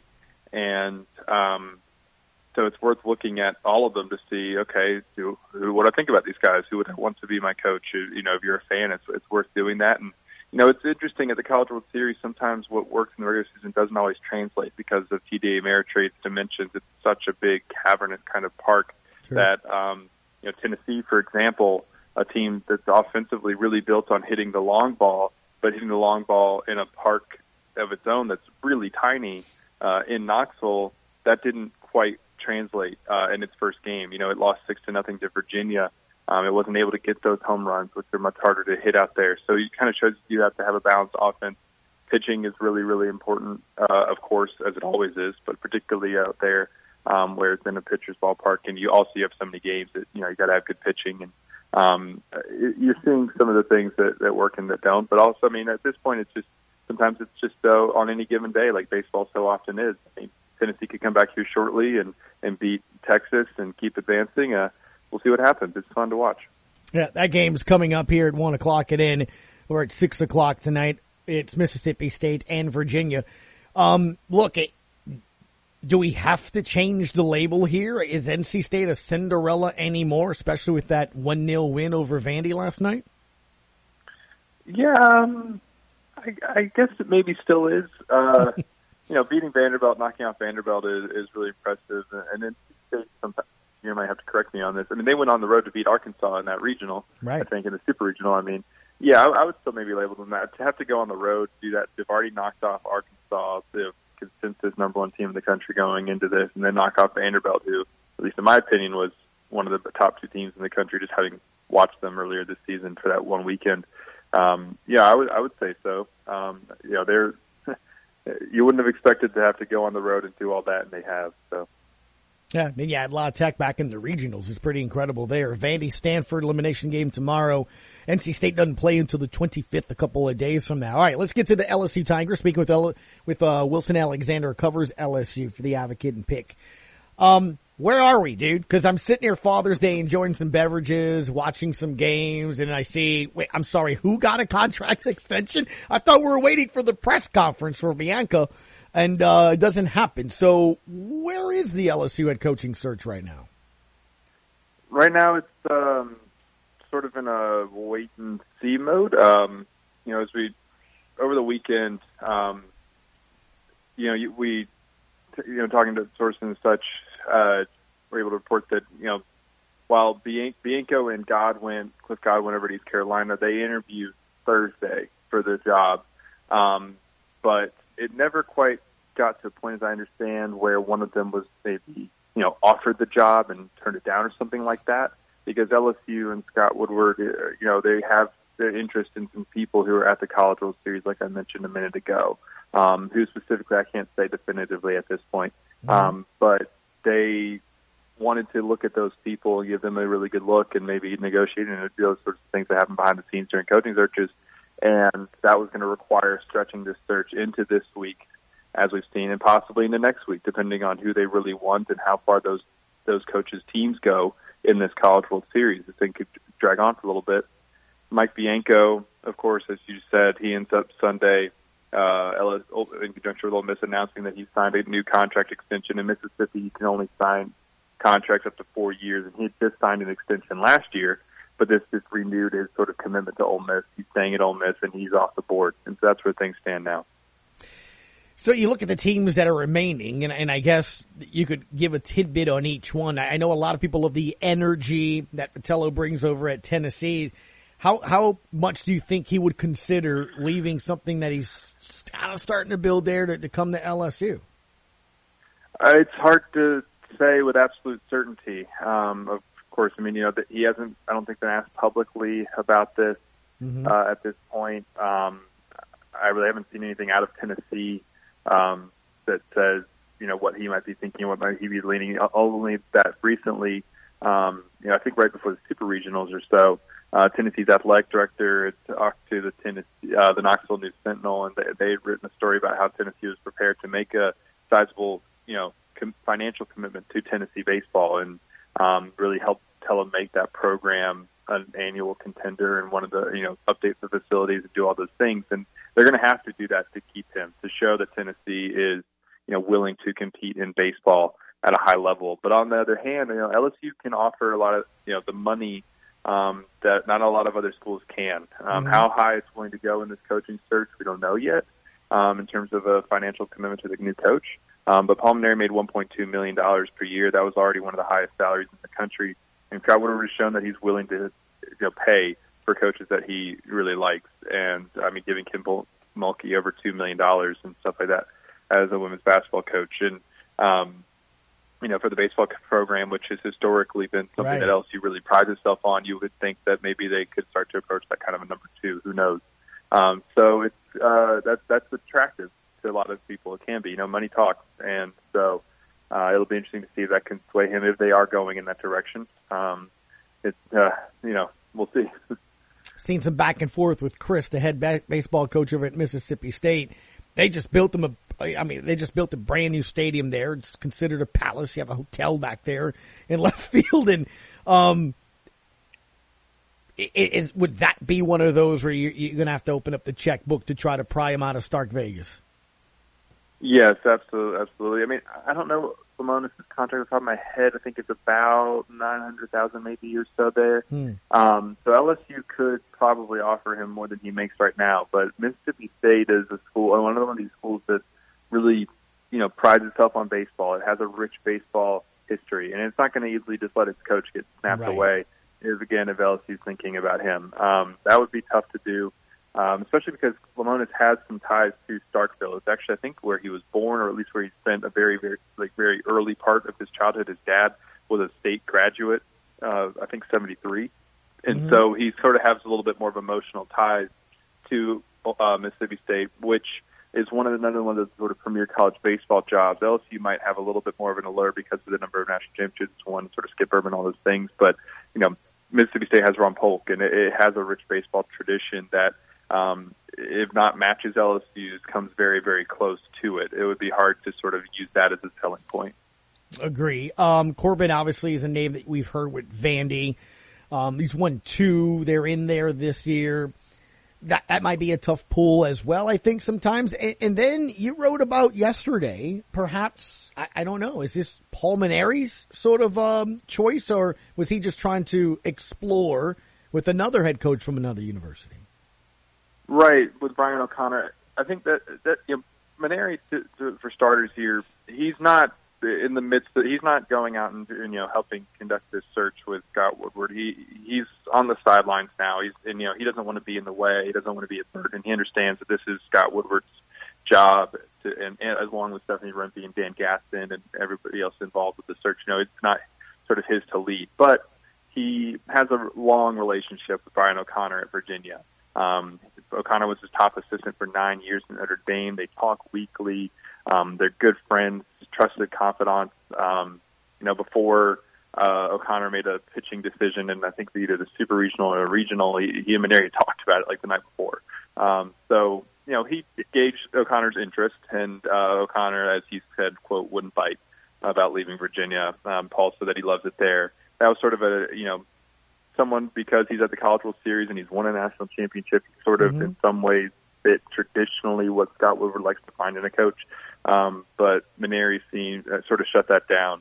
And um, so it's worth looking at all of them to see, okay, who, who, what I think about these guys, who would I want to be my coach? You know, if you're a fan, it's, it's worth doing that. And, you know, it's interesting at the College World Series, sometimes what works in the regular season doesn't always translate because of T D A Ameritrade's dimensions. It's such a big cavernous kind of park Sure. that, um, you know, Tennessee, for example, a team that's offensively really built on hitting the long ball, but hitting the long ball in a park of its own that's really tiny uh, in Knoxville, that didn't quite translate uh, in its first game. You know, it lost six to nothing to Virginia. Um, it wasn't able to get those home runs, which are much harder to hit out there. So it kind of shows you have to have a balanced offense. Pitching is really, really important, uh, of course, as it always is, but particularly out there um, where it's in a pitcher's ballpark. And you also you have so many games that, you know, you got to have good pitching. And um, you're seeing some of the things that, that work and that don't. But also, I mean, at this point, it's just sometimes it's just uh, on any given day, like baseball so often is. I mean, Tennessee could come back here shortly and, and beat Texas and keep advancing. Uh, we'll see what happens. It's fun to watch. Yeah, that game's coming up here at one o'clock at in. We're at six o'clock tonight. It's Mississippi State and Virginia. Um, look, it, do we have to change the label here? Is N C State a Cinderella anymore, especially with that one nil win over Vandy last night? Yeah, um, I, I guess it maybe still is. Uh, you know, beating Vanderbilt, knocking off Vanderbilt is, is really impressive. And then State, sometimes you might have to correct me on this. I mean, they went on the road to beat Arkansas in that regional. Right. I think in the super regional. I mean, yeah, I, I would still maybe label them that. To have to go on the road to do that, they've already knocked off Arkansas, the consensus number one team in the country going into this, and then knock off Vanderbilt, who, at least in my opinion, was one of the top two teams in the country, just having watched them earlier this season for that one weekend. Um, yeah, I would I would say so. Um, you know, they're you wouldn't have expected to have to go on the road and do all that, and they have. So. Yeah, and yeah, La Tech back in the regionals is pretty incredible there. Vandy, Stanford elimination game tomorrow. N C State doesn't play until the twenty-fifth, a couple of days from now. All right, let's get to the L S U Tigers. Speaking with L- with uh, Wilson Alexander, covers L S U for the Advocate and Pick. Um, where are we, dude? Because I'm sitting here Father's Day enjoying some beverages, watching some games, and I see, wait, I'm sorry, who got a contract extension? I thought we were waiting for the press conference for Bianca, and uh, it doesn't happen. So where is the L S U head coaching search right now? Right now it's um, sort of in a wait-and-see mode. Um, you know, as we, over the weekend, um, you know, we, you know, talking to sources and such, uh, we're able to report that, you know, while Bianco and Godwin, Cliff Godwin over at East Carolina, they interviewed Thursday for the job. Um, but it never quite got to a point, as I understand, where one of them was maybe, you know, offered the job and turned it down or something like that. Because L S U and Scott Woodward, you know, they have their interest in some people who are at the College World Series, like I mentioned a minute ago. Um, who specifically, I can't say definitively at this point. Mm-hmm. Um, but they wanted to look at those people and give them a really good look and maybe negotiate and do those sorts of things that happen behind the scenes during coaching searches. And that was going to require stretching this search into this week, as we've seen, and possibly into next week, depending on who they really want and how far those those coaches' teams go in this College World Series. This thing could drag on for a little bit. Mike Bianco, of course, as you said, he ends up Sunday uh, in conjunction with Ole Miss announcing that he signed a new contract extension. In Mississippi, you can only sign contracts up to four years, and he had just signed an extension last year. But this just renewed his sort of commitment to Ole Miss. He's staying at Ole Miss, and he's off the board. And so that's where things stand now. So you look at the teams that are remaining, and, and I guess you could give a tidbit on each one. I know a lot of people love the energy that Vitello brings over at Tennessee. How how much do you think he would consider leaving something that he's kind of starting to build there to, to come to L S U? Uh, it's hard to say with absolute certainty. Um, of course, I mean, you know, that he hasn't, I don't think, been asked publicly about this mm-hmm. uh, at this point. Um, I really haven't seen anything out of Tennessee um, that says, you know, what he might be thinking, what might he be leaning. Only that recently, um, you know, I think right before the Super Regionals or so, uh, Tennessee's athletic director talked to the Tennessee, uh, the Knoxville News Sentinel, and they, they had written a story about how Tennessee was prepared to make a sizable, you know, com- financial commitment to Tennessee baseball, and um, really help tell them make that program an annual contender and one of the, you know, update the facilities and do all those things. And they're going to have to do that to keep him, to show that Tennessee is, you know, willing to compete in baseball at a high level. But on the other hand, you know, L S U can offer a lot of, you know, the money um, that not a lot of other schools can. Um, mm-hmm. How high it's going to go in this coaching search, we don't know yet um, in terms of a financial commitment to the new coach. Um, but Palmineri made one point two million dollars per year. That was already one of the highest salaries in the country. And Scott Woodward has shown that he's willing to, you know, pay for coaches that he really likes. And, I mean, giving Kim Mulkey over two million dollars and stuff like that as a women's basketball coach. And, um, you know, for the baseball program, which has historically been something right. that L S U really prides itself on, you would think that maybe they could start to approach that kind of a number two. Who knows? Um, so it's uh, that's that's attractive to a lot of people. It can be, you know, money talks, and so uh, it'll be interesting to see if that can sway him if they are going in that direction. Um, it's uh, you know, we'll see. Seen some back and forth with Chris, the head ba- baseball coach over at Mississippi State. They just built them a. I mean, they just built a brand new stadium there. It's considered a palace. You have a hotel back there in left field, and um, is would that be one of those where you're, you're going to have to open up the checkbook to try to pry him out of Stark Vegas? Yes, absolutely, absolutely. I mean, I don't know Lemonis' contract off the top of my head. I think it's about nine hundred thousand, maybe or so there. Hmm. Um, so L S U could probably offer him more than he makes right now. But Mississippi State is a school, one of these schools that really, you know, prides itself on baseball. It has a rich baseball history, and it's not going to easily just let its coach get snapped right. away. Is again, if L S U's thinking about him, um, that would be tough to do. Um, especially because Lemonis has some ties to Starkville. It's actually, I think, where he was born, or at least where he spent a very, very, like, very early part of his childhood. His dad was a state graduate, uh, I think, seventy-three. And Mm-hmm. so he sort of has a little bit more of emotional ties to uh, Mississippi State, which is one of the, another one of the sort of premier college baseball jobs. L S U might have a little bit more of an allure because of the number of national championships it's won, sort of Skip Urban, all those things. But, you know, Mississippi State has Ron Polk, and it, it has a rich baseball tradition that, Um, if not matches L S U's, comes very, very close to it. It would be hard to sort of use that as a selling point. Agree. Um, Corbin obviously is a name that we've heard with Vandy. Um, he's won two. They're in there this year. That that might be a tough pull as well, I think, sometimes. And, and then you wrote about yesterday, perhaps, I, I don't know, is this Palmineri's sort of um, choice, or was he just trying to explore with another head coach from another university? Right, with Brian O'Connor. I think that, that you know, Mainieri, to, to, for starters here, he's not in the midst of, he's not going out and, you know, helping conduct this search with Scott Woodward. He He's on the sidelines now. He's, and, you know, he doesn't want to be in the way. He doesn't want to be a burden. He understands that this is Scott Woodward's job, to, and, and along with Stephanie Rempe and Dan Gaston and everybody else involved with the search. You know, it's not sort of his to lead. But he has a long relationship with Brian O'Connor at Virginia. Um, O'Connor was his top assistant for nine years in Notre Dame. They talk weekly. Um, they're good friends, trusted confidants. Um, you know, before uh, O'Connor made a pitching decision, and I think either the super regional or regional, he, he and Mainieri talked about it like the night before. Um, so, you know, he gauged O'Connor's interest, and uh, O'Connor, as he said, quote, wouldn't bite about leaving Virginia. Um, Paul said that he loves it there. That was sort of a, you know, someone, because he's at the College World Series and he's won a national championship, sort of mm-hmm. in some ways fit traditionally what Scott Woodward likes to find in a coach. Um, but Mainieri seemed uh, sort of shut that down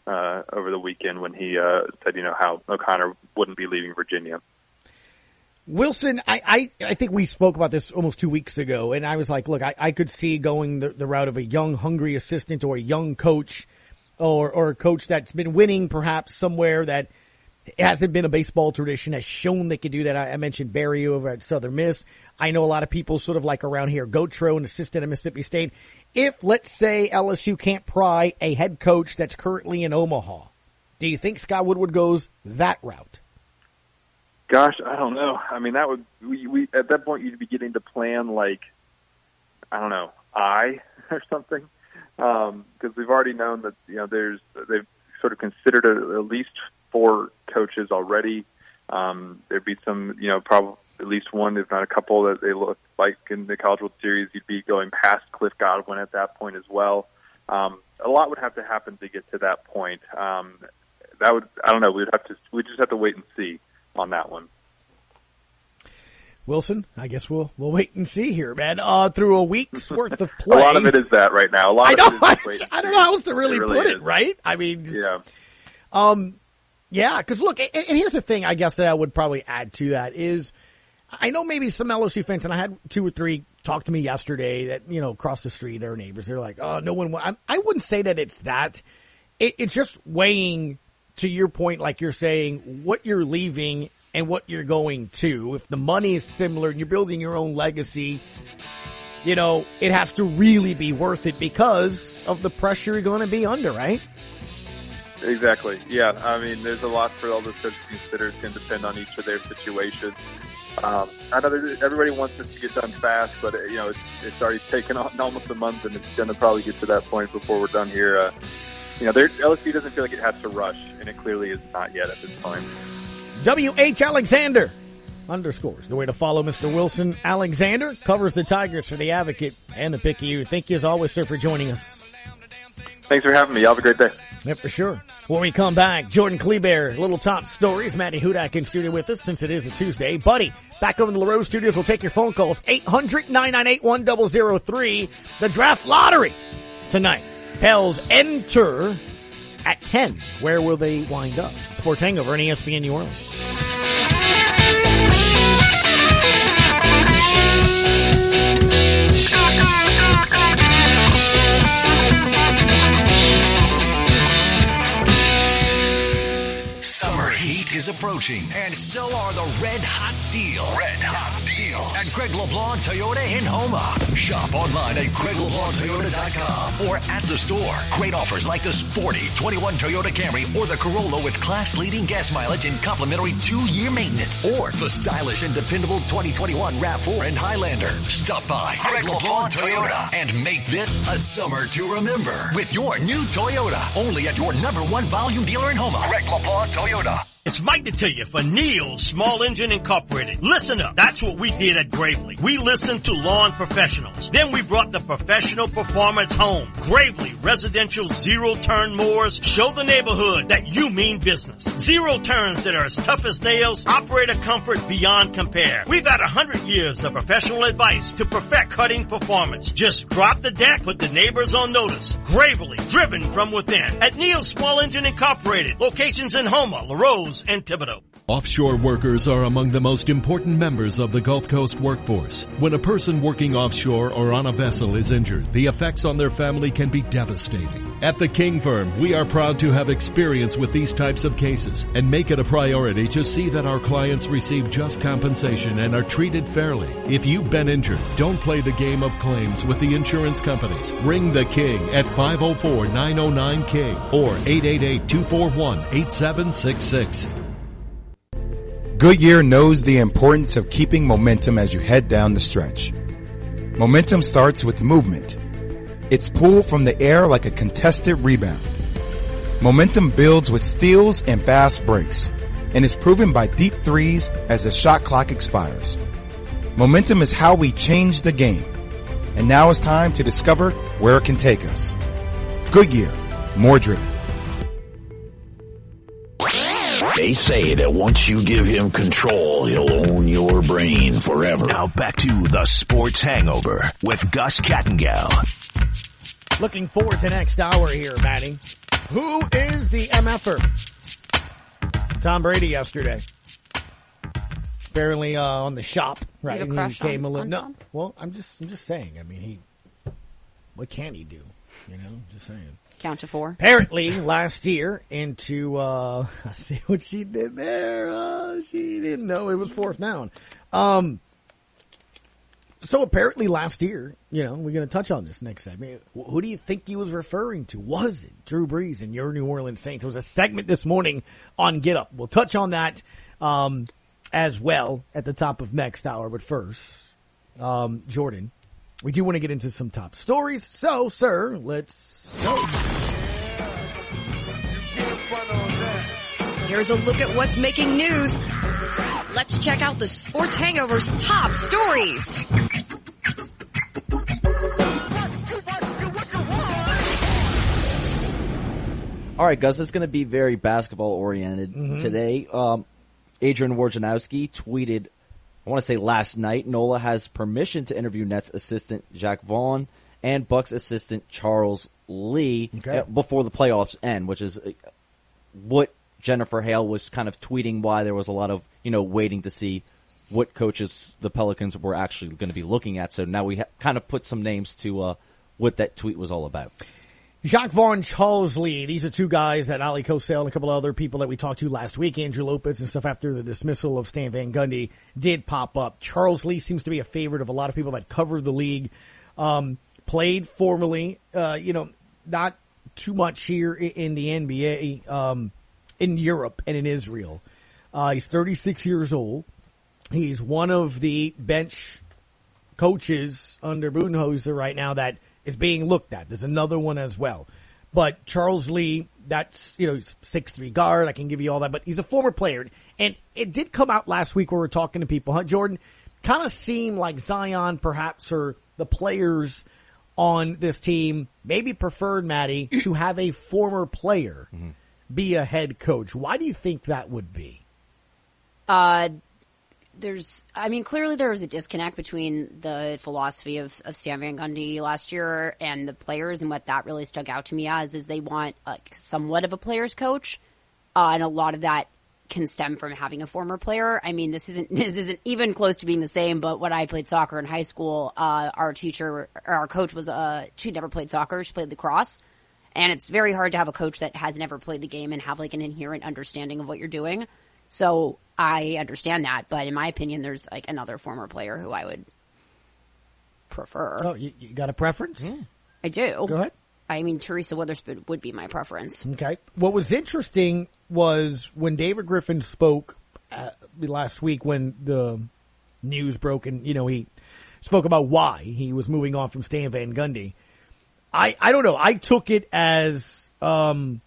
uh, over the weekend when he uh, said, you know, how O'Connor wouldn't be leaving Virginia. Wilson, I, I, I think we spoke about this almost two weeks ago, and I was like, look, I, I could see going the, the route of a young, hungry assistant or a young coach or, or a coach that's been winning perhaps somewhere that hasn't been a baseball tradition, has shown they could do that. I, I mentioned Barry over at Southern Miss. I know a lot of people sort of like around here, Gotro, an assistant at Mississippi State. If, let's say, L S U can't pry a head coach that's currently in Omaha, do you think Scott Woodward goes that route? Gosh, I don't know. I mean, that would we, we at that point you'd be getting to plan like I don't know, I or something, because um, we've already known that you know there's they've sort of considered a, at least four coaches already. Um, there'd be some, you know, probably at least one, if not a couple, that they look like in the College World Series. You'd be going past Cliff Godwin at that point as well. Um, a lot would have to happen to get to that point. Um, that would I don't know. We'd have to we just have to wait and see on that one. Wilson, I guess we'll we'll wait and see here, man. Uh, through a week's worth of play, a lot of it is that right now. A lot I know, of it is wait I don't know how else to really, it really put is. it, right? I mean, just, yeah, um, yeah. Because look, and, and here's the thing. I guess that I would probably add to that is, I know maybe some L S U fans, and I had two or three talk to me yesterday that you know across the street, their neighbors. They're like, oh, no one. I, I wouldn't say that it's that. It, it's just weighing. To your point, like you're saying, what you're leaving and what you're going to. If the money is similar and you're building your own legacy, you know, it has to really be worth it because of the pressure you're going to be under, right? Exactly. Yeah. I mean, there's a lot for all the coaches to consider. It's going to depend on each of their situations. Um, I know that everybody wants this to get done fast, but, you know, it's, it's already taken on almost a month, and it's going to probably get to that point before we're done here. Uh, You know, L S U doesn't feel like it has to rush, and it clearly is not yet at this time. W H Alexander underscores the way to follow Mister Wilson Alexander. Covers the Tigers for the Advocate and the Picayune. Thank you as always, sir, for joining us. Thanks for having me. Y'all have a great day. Yeah, for sure. When we come back, Jordan Kleber, Little Top Stories. Matty Hudak in studio with us since it is a Tuesday. Buddy, back over in the LaRose Studios. We'll take your phone calls. eight hundred, nine nine eight, one zero zero three. The draft lottery is tonight. Pels enter at ten. Where will they wind up? Sports Hangover on E S P N New Orleans. Summer heat is approaching, and so are the red hot deals. Red hot deals at Greg LeBlanc Toyota in Houma. Shop online at greg leblanc toyota dot com or at the store. Great offers like the sporty twenty-one Toyota Camry or the Corolla with class-leading gas mileage and complimentary two-year maintenance, or the stylish and dependable twenty twenty-one RAV four and Highlander. Stop by Greg LeBlanc Toyota and make this a summer to remember with your new Toyota. Only at your number one volume dealer in Houma. Greg LeBlanc Toyota. It's Mike to tell you for Neil's Small Engine Incorporated. Listen up. That's what we did at Gravely. We listened to lawn professionals. Then we brought the professional performance home. Gravely residential zero-turn mowers show the neighborhood that you mean business. Zero turns that are as tough as nails, operator comfort beyond compare. We've had a hundred years of professional advice to perfect cutting performance. Just drop the deck, put the neighbors on notice. Gravely, driven from within. At Neil's Small Engine Incorporated. Locations in Houma, LaRose, and Thibodaux. Offshore workers are among the most important members of the Gulf Coast workforce. When a person working offshore or on a vessel is injured, the effects on their family can be devastating. At the King Firm, we are proud to have experience with these types of cases and make it a priority to see that our clients receive just compensation and are treated fairly. If you've been injured, don't play the game of claims with the insurance companies. Ring the King at five oh four, nine oh nine, King or eight eight eight, two four one, eight seven six six. Goodyear knows the importance of keeping momentum as you head down the stretch. Momentum starts with movement. It's pulled from the air like a contested rebound. Momentum builds with steals and fast breaks, and is proven by deep threes as the shot clock expires. Momentum is how we change the game, and now it's time to discover where it can take us. Goodyear, more driven. They say that once you give him control, he'll own your brain forever. Now back to the Sports Hangover with Gus Kattengell. Looking forward to next hour here, Matty. Who is the M F er? Tom Brady yesterday. Apparently uh, on the shop, right? You have a crush he came on- a little. on No, Tom? well, I'm just, I'm just saying. I mean, he. What can he do? You know, just saying. Count to four. Apparently, last year into, uh, I see what she did there. Uh, she didn't know it was fourth down. Um, so apparently last year, you know, we're going to touch on this next segment. Wh- Who do you think he was referring to? Was it Drew Brees and your New Orleans Saints? It was a segment this morning on Get Up. We'll touch on that, um, as well at the top of next hour. But first, um, Jordan, we do want to get into some top stories. So, sir, let's go. Here's a look at what's making news. Let's check out the Sports Hangover's top stories. All right, Gus, it's going to be very basketball oriented Mhm. today. Um, Adrian Wojnarowski tweeted, I want to say last night, Nola has permission to interview Nets assistant Jack Vaughn and Bucks assistant Charles Lee Okay. uh, before the playoffs end, which is uh, what Jennifer Hale was kind of tweeting, why there was a lot of, you know, waiting to see what coaches the Pelicans were actually going to be looking at. So now we ha- kind of put some names to uh, what that tweet was all about. Jacques Vaughn, Charles Lee. These are two guys that Ali Kosel and a couple of other people that we talked to last week, Andrew Lopez and stuff, after the dismissal of Stan Van Gundy, did pop up. Charles Lee seems to be a favorite of a lot of people that cover the league. Um, played formerly, uh, you know, not too much here in, in the N B A, um, in Europe and in Israel. Uh, he's thirty-six years old. He's one of the bench coaches under Budenholzer right now that is being looked at. There's another one as well. But Charles Lee, that's, you know, he's six three guard. I can give you all that. But he's a former player. And it did come out last week where we were talking to people, huh, Jordan? Kind of seemed like Zion, perhaps, or the players on this team maybe preferred, Maddie, to have a former player be a head coach. Why do you think that would be? Uh, there's, I mean, clearly there was a disconnect between the philosophy of, of Stan Van Gundy last year and the players, and what that really stuck out to me as is they want like somewhat of a player's coach, uh, and a lot of that can stem from having a former player. I mean, this isn't this isn't even close to being the same. But when I played soccer in high school, uh, our teacher, or our coach was uh, she never played soccer; she played lacrosse. And it's very hard to have a coach that has never played the game and have like an inherent understanding of what you're doing. So I understand that, but in my opinion, there's like another former player who I would prefer. Oh, you, you got a preference? I do. Go ahead. I mean, Teresa Witherspoon would be my preference. Okay. What was interesting was when David Griffin spoke uh, last week when the news broke, and, you know, he spoke about why he was moving on from Stan Van Gundy. I, I don't know. I took it as um,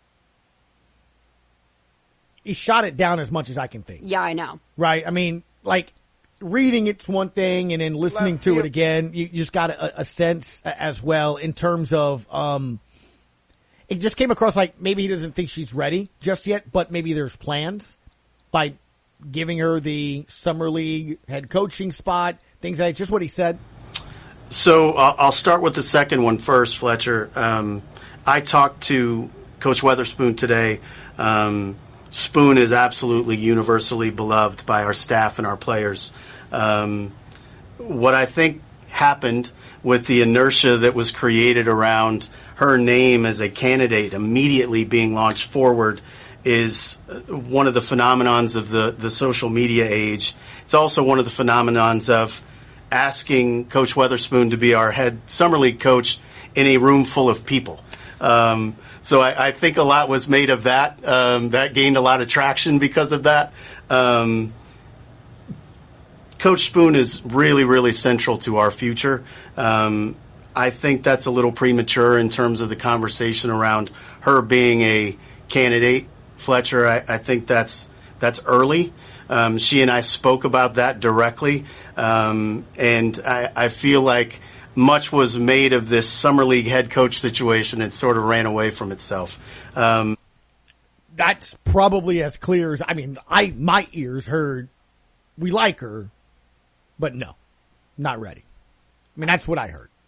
he shot it down as much as I can think. Yeah, I know. Right? I mean, like, reading it's one thing, and then listening Left to field. it again, you, you just got a, a sense as well in terms of um, it just came across like maybe he doesn't think she's ready just yet, but maybe there's plans by giving her the summer league head coaching spot, things like that. Just what he said. So uh, I'll start with the second one first, Fletcher. Um, I talked to Coach Weatherspoon today. Um, Spoon is absolutely universally beloved by our staff and our players. Um, what I think happened with the inertia that was created around her name as a candidate immediately being launched forward is one of the phenomenons of the, the social media age. It's also one of the phenomenons of asking Coach Weatherspoon to be our head summer league coach in a room full of people. Um, so I, I think a lot was made of that. Um, that gained a lot of traction because of that. Um, Coach Spoon is really, really central to our future. Um, I think that's a little premature in terms of the conversation around her being a candidate. Fletcher, I, I think that's that's early. Um, she and I spoke about that directly, um, and I, I feel like much was made of this summer league head coach situation and sort of ran away from itself. Um, That's probably as clear as, I mean, I my ears heard we like her, but no, not ready. I mean, that's what I heard.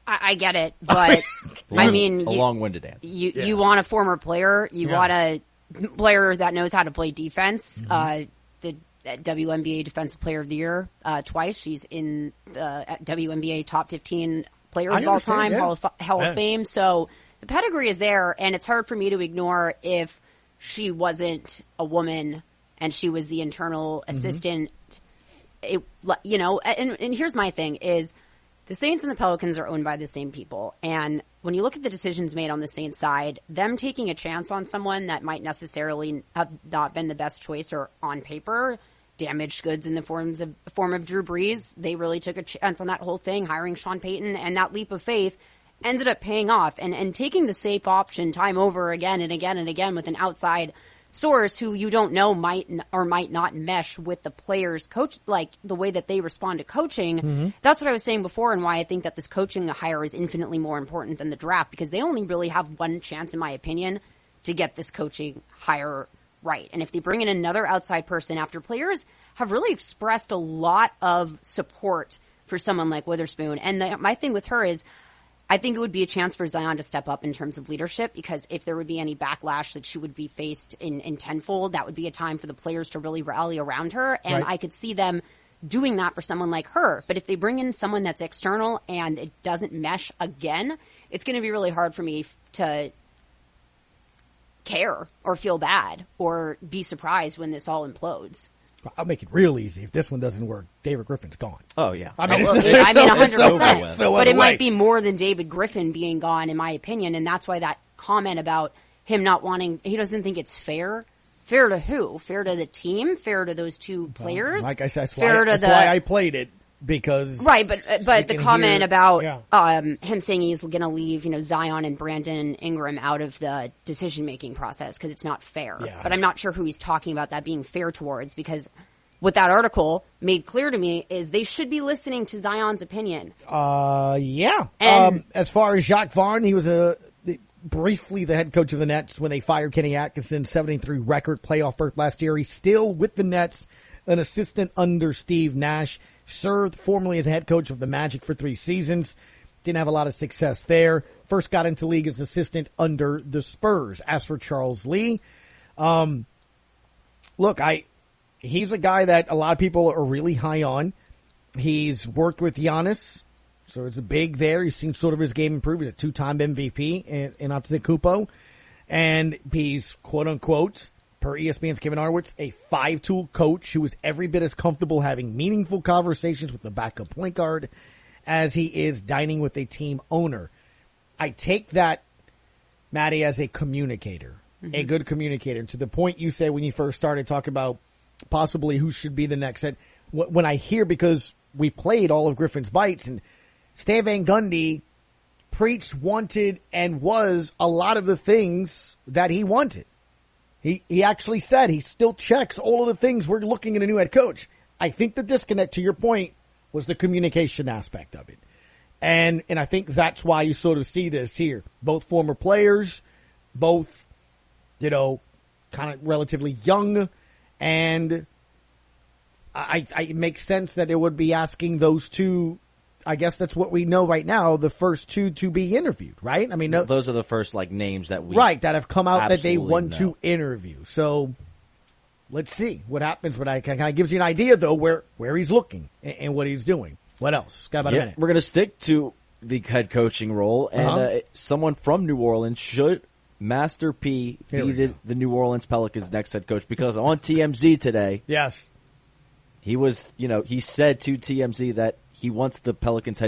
I, I get it, but I mean, a you, long-winded answer. You Yeah. you want a former player, you Yeah. want a player that knows how to play defense. Mm-hmm. Uh, the W N B A Defensive Player of the Year uh, twice. She's in the W N B A top fifteen players I of all understand, time, yeah. Hall of, Hall Yeah. of Fame. So the pedigree is there, and it's hard for me to ignore if she wasn't a woman and she was the internal Mm-hmm. assistant. It, you know, and, and here's my thing is the Saints and the Pelicans are owned by the same people. And when you look at the decisions made on the Saints side, them taking a chance on someone that might necessarily have not been the best choice or on paper damaged goods in the forms of form of Drew Brees. They really took a chance on that whole thing, hiring Sean Payton, and that leap of faith ended up paying off. And, and taking the safe option time over again and again and again with an outside source who you don't know might n- or might not mesh with the players' coach, like the way that they respond to coaching. Mm-hmm. That's what I was saying before, and why I think that this coaching hire is infinitely more important than the draft, because they only really have one chance, in my opinion, to get this coaching hire right. And if they bring in another outside person after players have really expressed a lot of support for someone like Witherspoon, and the, my thing with her is, I think it would be a chance for Zion to step up in terms of leadership, because if there would be any backlash that she would be faced in, in tenfold, that would be a time for the players to really rally around her. And Right. I could see them doing that for someone like her. But if they bring in someone that's external and it doesn't mesh again, it's going to be really hard for me to care or feel bad or be surprised when this all implodes. I'll make it real easy. If this one doesn't work, David Griffin's gone. Oh, yeah. I mean, Oh, it's, well, I mean, one it's hundred so- percent. it's so But it other way. might be more than David Griffin being gone, in my opinion, and that's why that comment about him not wanting, he doesn't think it's fair. Fair to who? Fair to the team? Fair to those two players? Like I said, that's, fair why, to that's the, why I played it, because Right, but we but the can comment hear- about yeah. um, him saying he's going to leave, you know, Zion and Brandon Ingram out of the decision making process because it's not fair. Yeah. But I'm not sure who he's talking about that being fair towards, because what that article made clear to me is they should be listening to Zion's opinion. Uh, yeah. And- um, as far as Jacques Vaughn, he was a briefly the head coach of the Nets when they fired Kenny Atkinson, seventy-three record playoff berth last year. He's still with the Nets, an assistant under Steve Nash. Served formerly as a head coach of the Magic for three seasons. Didn't have a lot of success there. First got into the league as assistant under the Spurs. As for Charles Lee, um, look, I he's a guy that a lot of people are really high on. He's worked with Giannis, so it's a big there. He's seen sort of his game improve. He's a two-time M V P in, in Antetokounmpo. And he's, quote-unquote, per E S P N's Kevin Arwitz, a five-tool coach who is every bit as comfortable having meaningful conversations with the backup point guard as he is dining with a team owner. I take that, Maddie, as a communicator, mm-hmm. a good communicator. To the point you said when you first started talking about possibly who should be the next. That when I hear, because we played all of Griffin's Bites, and Stan Van Gundy preached, wanted, and was a lot of the things that he wanted. He he actually said he still checks all of the things we're looking at a new head coach. I think the disconnect, to your point, was the communication aspect of it. And and I think that's why you sort of see this here. Both former players, both, you know, kind of relatively young, and I, I it makes sense that it would be asking those two. I guess that's what we know right now, the first two to be interviewed, right? I mean, no, those are the first like names that we right that have come out that they absolutely want know. to interview. So let's see what happens. But I kind of gives you an idea though where where he's looking and, and what he's doing. What else? Got about Yeah, a minute. we're going to stick to the head coaching role, and Uh-huh. uh, someone from New Orleans should Master P Here be we the, go. the New Orleans Pelicans' next head coach, because on T M Z today, Yes. he was, you know, he said to T M Z that he wants the Pelicans head